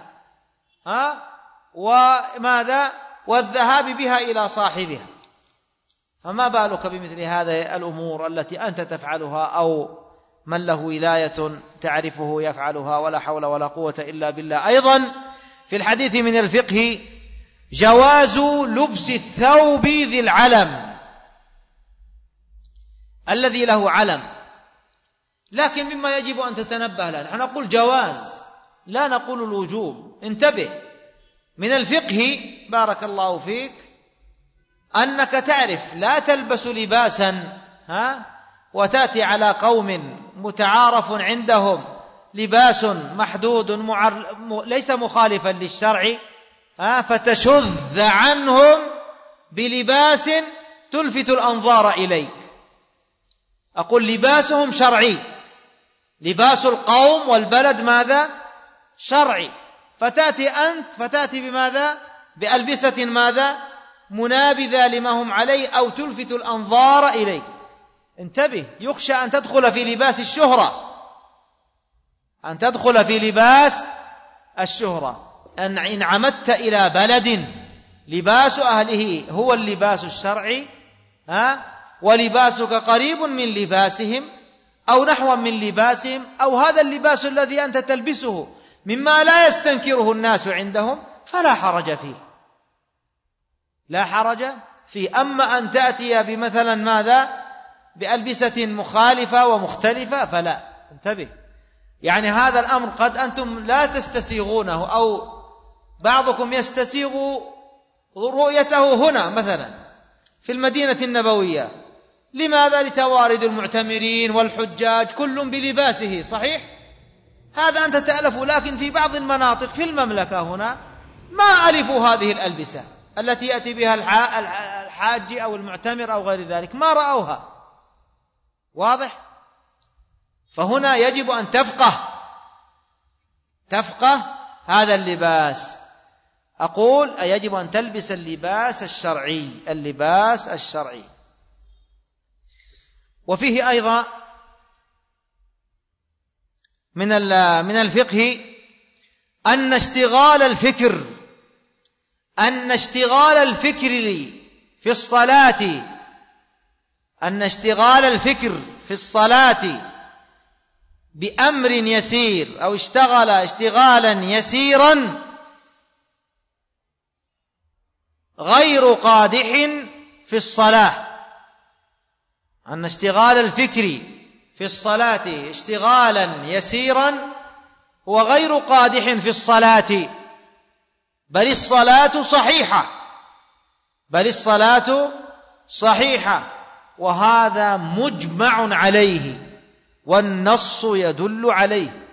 وماذا؟ والذهاب بها إلى صاحبها. فما بالك بمثل هذه الأمور التي أنت تفعلها أو من له ولاية تعرفه يفعلها، ولا حول ولا قوة إلا بالله. أيضا في الحديث من الفقه جواز لبس الثوب ذي العلم الذي له علم، لكن مما يجب أن تتنبه له، نحن نقول جواز لا نقول الوجوب. انتبه، من الفقه بارك الله فيك أنك تعرف لا تلبس لباسا وتأتي على قوم متعارف عندهم لباس محدود ليس مخالفا للشرع فتشذ عنهم بلباس تلفت الأنظار إليك. أقول لباسهم شرعي، لباس القوم والبلد ماذا؟ شرعي. فتأتي بماذا؟ بألبسة ماذا؟ منابذة لما هم عليه أو تلفت الأنظار إليك. انتبه، يخشى أن تدخل في لباس الشهرة، إن عمدت إلى بلد لباس أهله هو اللباس الشرعي ولباسك قريب من لباسهم أو نحو من لباسهم، أو هذا اللباس الذي أنت تلبسه مما لا يستنكره الناس عندهم، فلا حرج فيه. أما أن تأتي بمثلا ماذا؟ بألبسة مخالفة ومختلفة فلا. انتبه، يعني هذا الأمر قد أنتم لا تستسيغونه، أو بعضكم يستسيغ رؤيته هنا مثلا في المدينة النبوية. لماذا؟ لتوارد المعتمرين والحجاج كل بلباسه، صحيح؟ هذا أنت تألف، لكن في بعض المناطق في المملكة هنا ما ألفوا هذه الألبسة التي يأتي بها الحاج أو المعتمر أو غير ذلك، ما رأوها. واضح؟ فهنا يجب أن تفقه هذا اللباس. أقول يجب أن تلبس اللباس الشرعي. وفيه أيضا من الفقه أن اشتغال الفكر في الصلاة بأمر يسير أو اشتغل اشتغالا يسيرا غير قادح في الصلاة. أن اشتغال الفكر في الصلاة اشتغالا يسيرا هو غير قادح في الصلاة، بل الصلاة صحيحة، وهذا مجمع عليه والنص يدل عليه.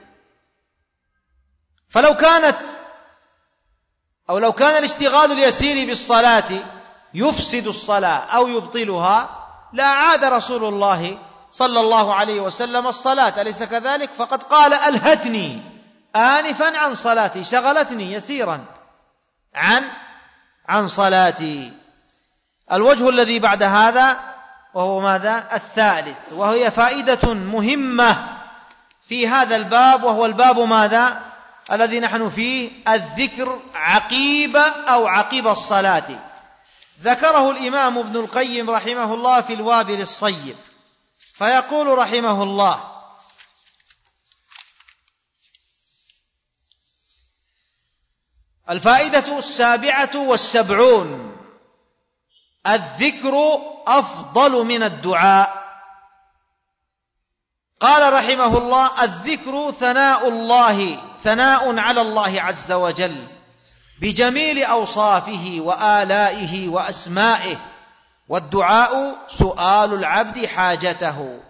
فلو كان الاشتغال اليسير بالصلاة يفسد الصلاة أو يبطلها لا عاد رسول الله صلى الله عليه وسلم الصلاة، أليس كذلك؟ فقد قال: ألهتني آنفا عن صلاتي، شغلتني يسيرا عن صلاتي. الوجه الذي بعد هذا وهو ماذا؟ الثالث، وهي فائدة مهمة في هذا الباب، وهو الباب ماذا؟ الذي نحن فيه، الذكر عقيب الصلاة. ذكره الإمام ابن القيم رحمه الله في الوابل الصيب، فيقول رحمه الله: الفائدة 77: الذكر أفضل من الدعاء. قال رحمه الله: الذكر ثناء على الله عز وجل بجميل أوصافه وآلائه وأسمائه، والدعاء سؤال العبد حاجته.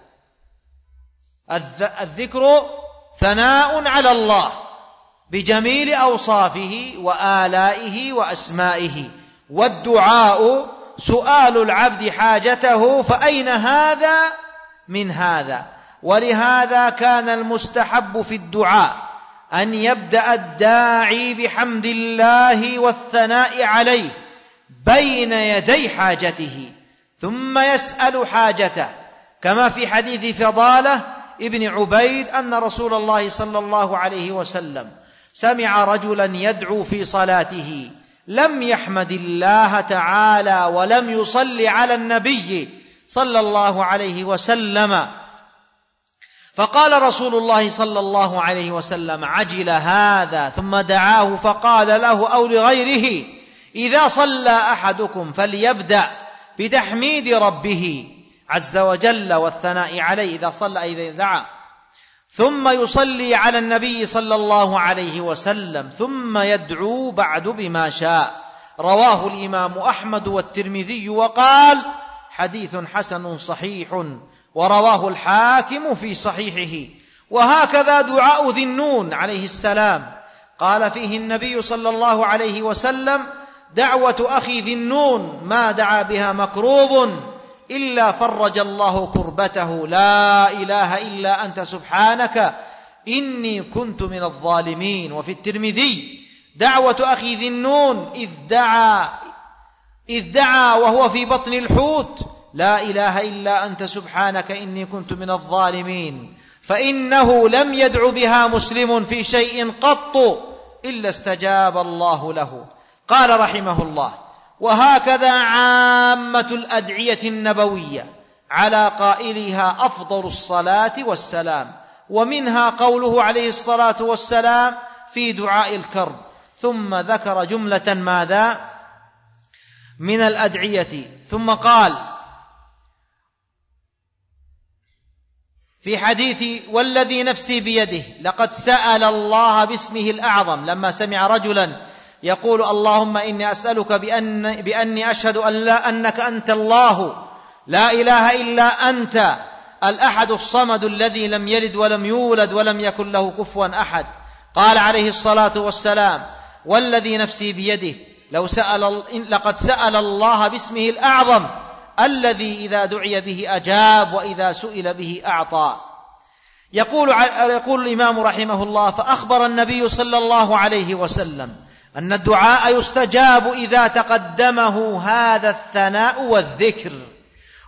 الذكر ثناء على الله بجميل أوصافه وآلائه وأسمائه، والدعاء سؤال العبد حاجته، فأين هذا من هذا؟ ولهذا كان المستحب في الدعاء أن يبدأ الداعي بحمد الله والثناء عليه بين يدي حاجته، ثم يسأل حاجته، كما في حديث فضالة ابن عبيد أن رسول الله صلى الله عليه وسلم سمع رجلا يدعو في صلاته لم يحمد الله تعالى ولم يصلي على النبي صلى الله عليه وسلم، فقال رسول الله صلى الله عليه وسلم: عجل هذا، ثم دعاه فقال له أو لغيره: إذا صلى أحدكم فليبدأ بتحميد ربه عز وجل والثناء عليه إذا صلى، إذا دعا، ثم يصلي على النبي صلى الله عليه وسلم، ثم يدعو بعد بما شاء. رواه الإمام أحمد والترمذي وقال: حديث حسن صحيح، ورواه الحاكم في صحيحه. وهكذا دعاء ذي النون عليه السلام، قال فيه النبي صلى الله عليه وسلم: دعوة أخي ذي النون ما دعا بها مكروب إلا فرج الله كربته، لا إله إلا أنت سبحانك إني كنت من الظالمين. وفي الترمذي: دعوة أخي ذي النون إذ دعا وهو في بطن الحوت، لا إله إلا أنت سبحانك إني كنت من الظالمين، فإنه لم يدع بها مسلم في شيء قط إلا استجاب الله له. قال رحمه الله: وهكذا عامة الأدعية النبوية على قائلها أفضل الصلاة والسلام، ومنها قوله عليه الصلاة والسلام في دعاء الكرب. ثم ذكر جملة ماذا؟ من الأدعية، ثم قال في حديث والذي نفسي بيده لقد سأل الله باسمه الأعظم، لما سمع رجلا يقول: اللهم إني أسألك بأني أشهد أنك أنت الله لا إله إلا أنت الأحد الصمد الذي لم يلد ولم يولد ولم يكن له كفوا أحد. قال عليه الصلاة والسلام: والذي نفسي بيده لقد سأل الله باسمه الأعظم الذي إذا دعي به أجاب وإذا سئل به أعطى. يقول الإمام رحمه الله: فأخبر النبي صلى الله عليه وسلم أن الدعاء يستجاب إذا تقدمه هذا الثناء والذكر،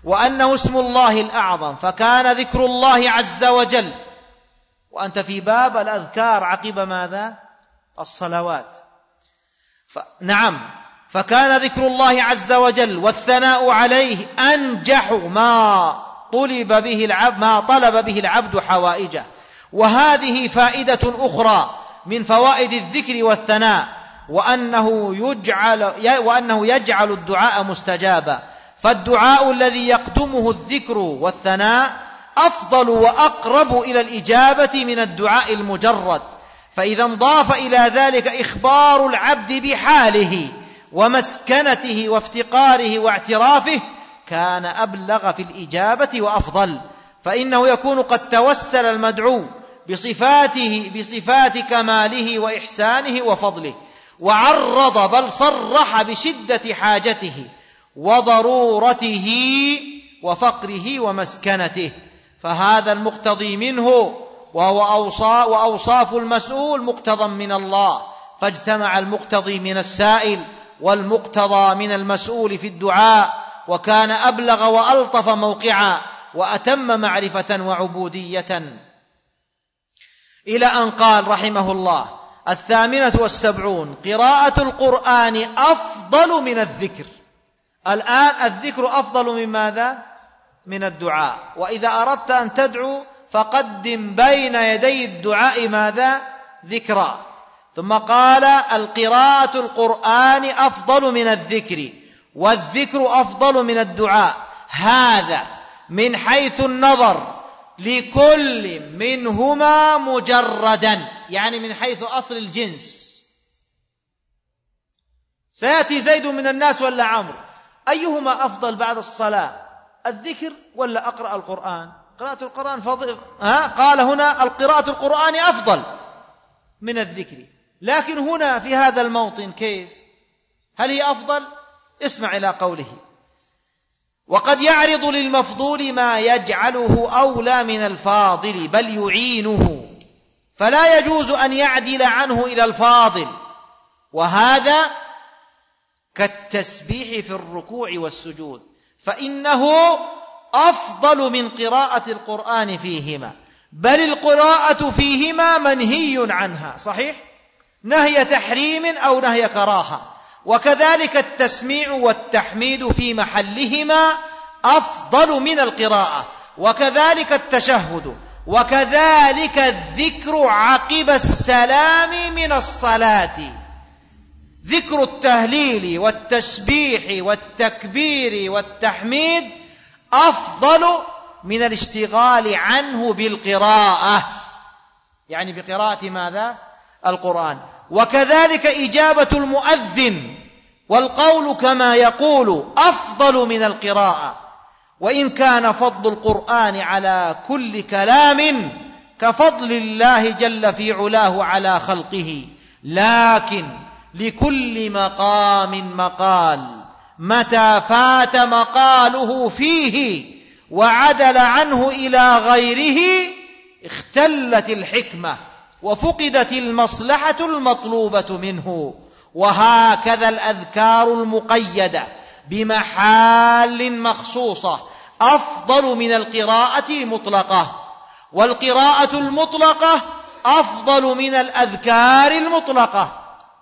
وأنه اسم الله الأعظم، فكان ذكر الله عز وجل. وأنت في باب الأذكار عقب ماذا؟ الصلوات. نعم، فكان ذكر الله عز وجل والثناء عليه أنجح ما طلب به العبد حوائجه. وهذه فائدة أخرى من فوائد الذكر والثناء، وأنه يجعل الدعاء مستجابا. فالدعاء الذي يقدمه الذكر والثناء أفضل وأقرب إلى الإجابة من الدعاء المجرد. فإذا انضاف إلى ذلك إخبار العبد بحاله ومسكنته وافتقاره واعترافه، كان أبلغ في الإجابة وأفضل. فإنه يكون قد توسل المدعو بصفات كماله وإحسانه وفضله، وعرض بل صرح بشدة حاجته وضرورته وفقره ومسكنته. فهذا المقتضي منه، وأوصاف المسؤول مقتضى من الله، فاجتمع المقتضي من السائل والمقتضى من المسؤول في الدعاء، وكان أبلغ وألطف موقعا وأتم معرفة وعبودية. إلى أن قال رحمه الله: 78 قراءة القرآن أفضل من الذكر. الآن الذكر أفضل من ماذا؟ من الدعاء. وإذا أردت أن تدعو فقدم بين يدي الدعاء ماذا؟ ذكرا. ثم قال: القراءة القرآن أفضل من الذكر، والذكر أفضل من الدعاء. هذا من حيث النظر لكل منهما مجردا، يعني من حيث أصل الجنس. سيأتي زيد من الناس ولا عمرو، أيهما أفضل بعد الصلاة؟ الذكر ولا أقرأ القرآن؟ قراءة القرآن فضل. قال هنا: القراءة القرآن أفضل من الذكر. لكن هنا في هذا الموطن كيف؟ هل هي أفضل؟ اسمع إلى قوله: وقد يعرض للمفضول ما يجعله أولى من الفاضل بل يعينه، فلا يجوز أن يعدل عنه إلى الفاضل، وهذا كالتسبيح في الركوع والسجود، فإنه أفضل من قراءة القرآن فيهما، بل القراءة فيهما منهي عنها، صحيح؟ نهي تحريم أو نهي كراهة. وكذلك التسميع والتحميد في محلهما أفضل من القراءة، وكذلك التشهد، وكذلك الذكر عقب السلام من الصلاة. ذكر التهليل والتسبيح والتكبير والتحميد أفضل من الاشتغال عنه بالقراءة، يعني بقراءة ماذا؟ القرآن. وكذلك إجابة المؤذن والقول كما يقول أفضل من القراءة، وإن كان فضل القرآن على كل كلام كفضل الله جل في علاه على خلقه، لكن لكل مقام مقال، متى فات مقاله فيه وعدل عنه إلى غيره اختلت الحكمة وفقدت المصلحة المطلوبة منه. وهكذا الأذكار المقيدة بمحال مخصوصة أفضل من القراءة المطلقة، والقراءة المطلقة أفضل من الأذكار المطلقة،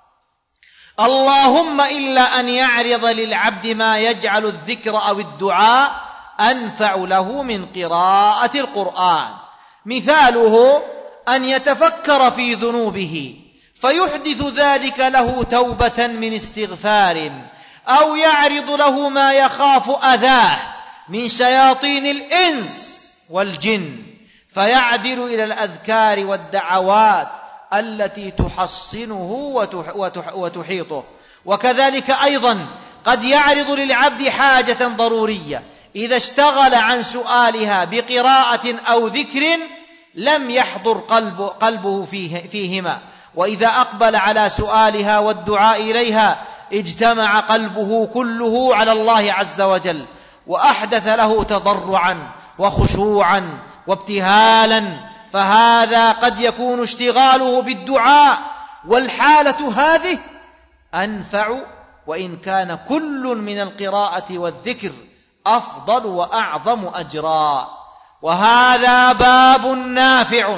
اللهم إلا أن يعرض للعبد ما يجعل الذكر أو الدعاء أنفع له من قراءة القرآن. مثاله أن يتفكر في ذنوبه فيحدث ذلك له توبة من استغفار، أو يعرض له ما يخاف أذاه من شياطين الإنس والجن فيعدل إلى الأذكار والدعوات التي تحصنه وتحيطه. وكذلك أيضا قد يعرض للعبد حاجة ضرورية إذا اشتغل عن سؤالها بقراءة أو ذكر لم يحضر قلبه فيهما، وإذا أقبل على سؤالها والدعاء إليها اجتمع قلبه كله على الله عز وجل، وأحدث له تضرعا وخشوعا وابتهالا، فهذا قد يكون اشتغاله بالدعاء والحالة هذه أنفع، وإن كان كل من القراءة والذكر أفضل وأعظم أجرا. وهذا باب نافع،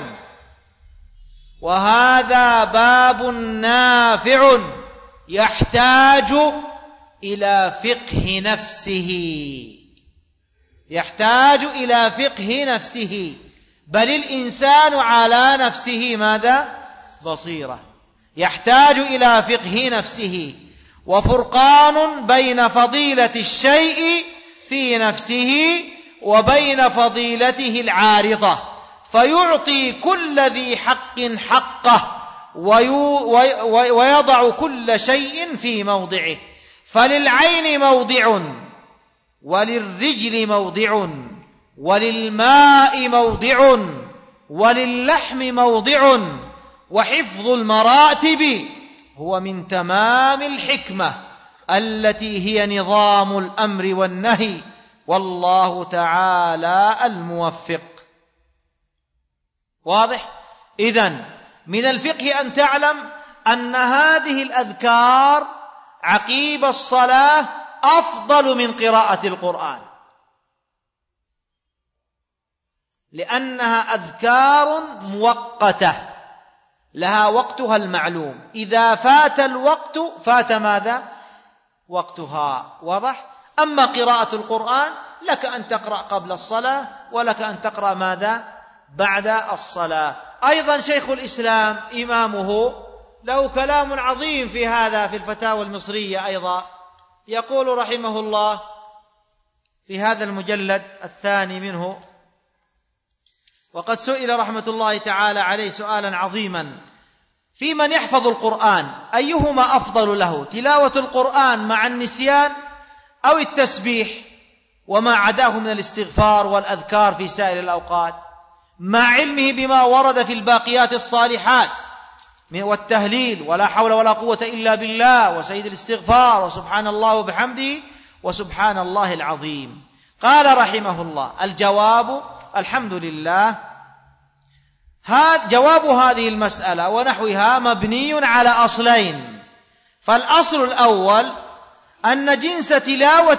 وهذا باب نافع يحتاج إلى فقه نفسه، يحتاج إلى فقه نفسه. بل الإنسان على نفسه ماذا؟ بصيرة. يحتاج إلى فقه نفسه، وفرقان بين فضيلة الشيء في نفسه وبين فضيلته العارضة، فيعطي كل ذي حق حقه ويضع كل شيء في موضعه. فللعين موضع، وللرجل موضع، وللماء موضع، وللحم موضع، وحفظ المراتب هو من تمام الحكمة التي هي نظام الأمر والنهي، والله تعالى الموفق. واضح؟ إذن من الفقه أن تعلم أن هذه الأذكار عقيب الصلاة أفضل من قراءة القرآن، لأنها أذكار مؤقتة لها وقتها المعلوم، إذا فات الوقت فات ماذا؟ وقتها. واضح؟ أما قراءة القرآن لك أن تقرأ قبل الصلاة، ولك أن تقرأ ماذا؟ بعد الصلاة. أيضا شيخ الإسلام إمامه له كلام عظيم في هذا في الفتاوى المصرية أيضا، يقول رحمه الله في هذا المجلد الثاني منه: وقد سئل رحمة الله تعالى عليه سؤالا عظيما في من يحفظ القرآن أيهما أفضل له، تلاوة القرآن مع النسيان أو التسبيح وما عداه من الاستغفار والأذكار في سائر الأوقات، مع علمه بما ورد في الباقيات الصالحات والتهليل ولا حول ولا قوة إلا بالله وسيد الاستغفار وسبحان الله وبحمده وسبحان الله العظيم. قال رحمه الله: الجواب الحمد لله. جواب هذه المسألة ونحوها مبني على أصلين. فالأصل الأول أن جنس تلاوة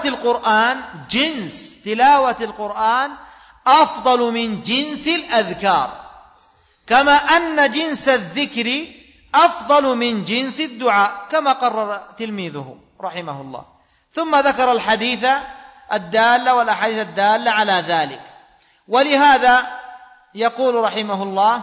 القرآن أفضل من جنس الأذكار، كما أن جنس الذكر أفضل من جنس الدعاء، كما قرر تلميذه رحمه الله. ثم ذكر الحديث الدالة والأحاديث الدالة على ذلك. ولهذا يقول رحمه الله: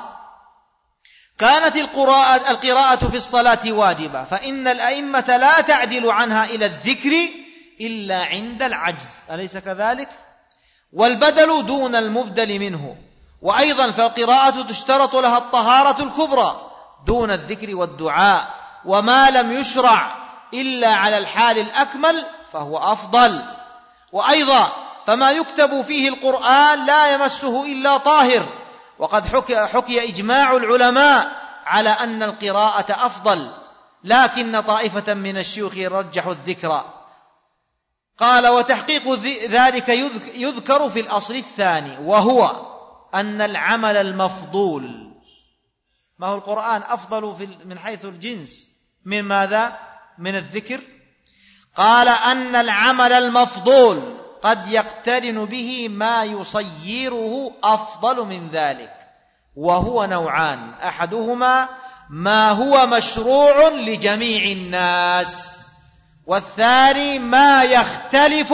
كانت القراءة في الصلاة واجبة، فإن الأئمة لا تعدل عنها إلى الذكر إلا عند العجز، أليس كذلك؟ والبدل دون المبدل منه. وأيضا فالقراءة تشترط لها الطهارة الكبرى دون الذكر والدعاء، وما لم يشرع إلا على الحال الأكمل فهو أفضل. وأيضا فما يكتب فيه القرآن لا يمسه إلا طاهر، وقد حكي إجماع العلماء على أن القراءة أفضل، لكن طائفة من الشيوخ رجحوا الذكر. قال: وتحقيق ذلك يذكر في الأصل الثاني، وهو أن العمل المفضول، ما هو القرآن أفضل من حيث الجنس من ماذا؟ من الذكر. قال: أن العمل المفضول قد يقترن به ما يصيره أفضل من ذلك، وهو نوعان: أحدهما ما هو مشروع لجميع الناس، والثاني ما يختلف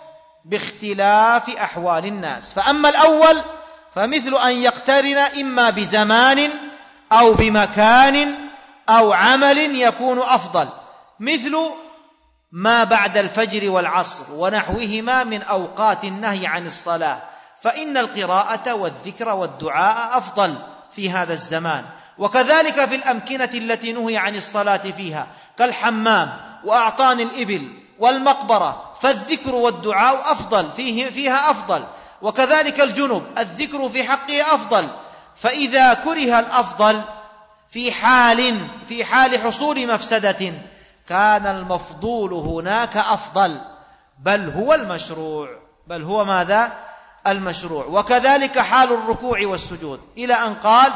باختلاف أحوال الناس. فأما الأول فمثل أن يقترن إما بزمان أو بمكان أو عمل يكون أفضل، مثل ما بعد الفجر والعصر ونحوهما من أوقات النهي عن الصلاة، فإن القراءة والذكر والدعاء أفضل في هذا الزمان. وكذلك في الأمكنة التي نهي عن الصلاة فيها كالحمام وأعطان الإبل والمقبرة، فالذكر والدعاء أفضل فيها أفضل. وكذلك الجنب الذكر في حقه أفضل. فإذا كره الأفضل في حال حصول مفسدة كان المفضول هناك أفضل، بل هو المشروع، بل هو ماذا؟ المشروع. وكذلك حال الركوع والسجود، إلى أن قال: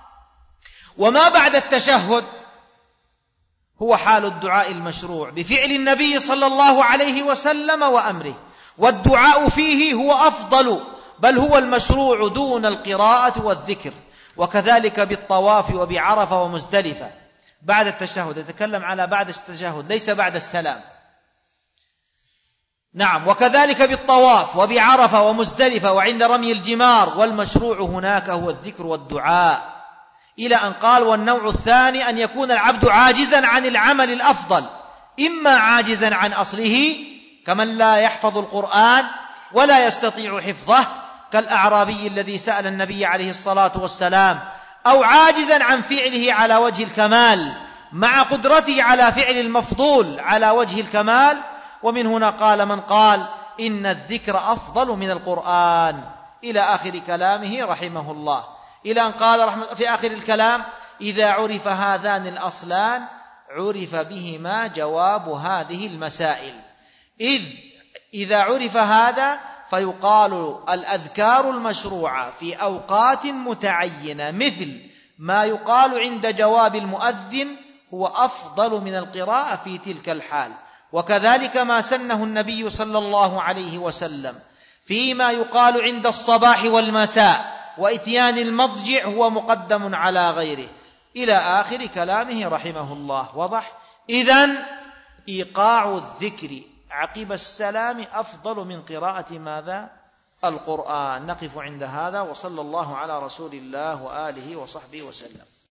وما بعد التشهد هو حال الدعاء المشروع بفعل النبي صلى الله عليه وسلم وأمره، والدعاء فيه هو أفضل، بل هو المشروع دون القراءة والذكر. وكذلك بالطواف وبعرفة ومزدلفة بعد التشهد، يتكلم على بعد التشهد ليس بعد السلام. نعم، وكذلك بالطواف وبعرفة ومزدلفة وعند رمي الجمار، والمشروع هناك هو الذكر والدعاء، إلى أن قال: والنوع الثاني أن يكون العبد عاجزا عن العمل الأفضل، إما عاجزا عن أصله كمن لا يحفظ القرآن ولا يستطيع حفظه كالأعرابي الذي سأل النبي عليه الصلاة والسلام، أو عاجزا عن فعله على وجه الكمال مع قدرته على فعل المفضول على وجه الكمال. ومن هنا قال من قال إن الذكر أفضل من القرآن، إلى آخر كلامه رحمه الله، إلى أن قال في آخر الكلام: إذا عرف هذان الأصلان عرف بهما جواب هذه المسائل. إذا عرف هذا فيقال الأذكار المشروعة في أوقات متعينة مثل ما يقال عند جواب المؤذن هو أفضل من القراءة في تلك الحال. وكذلك ما سنه النبي صلى الله عليه وسلم فيما يقال عند الصباح والمساء وإتيان المضجع هو مقدم على غيره، إلى آخر كلامه رحمه الله. وضح؟ إذن إيقاع الذكر عقب السلام أفضل من قراءة ماذا؟ القرآن. نقف عند هذا، وصلى الله على رسول الله وآله وصحبه وسلم.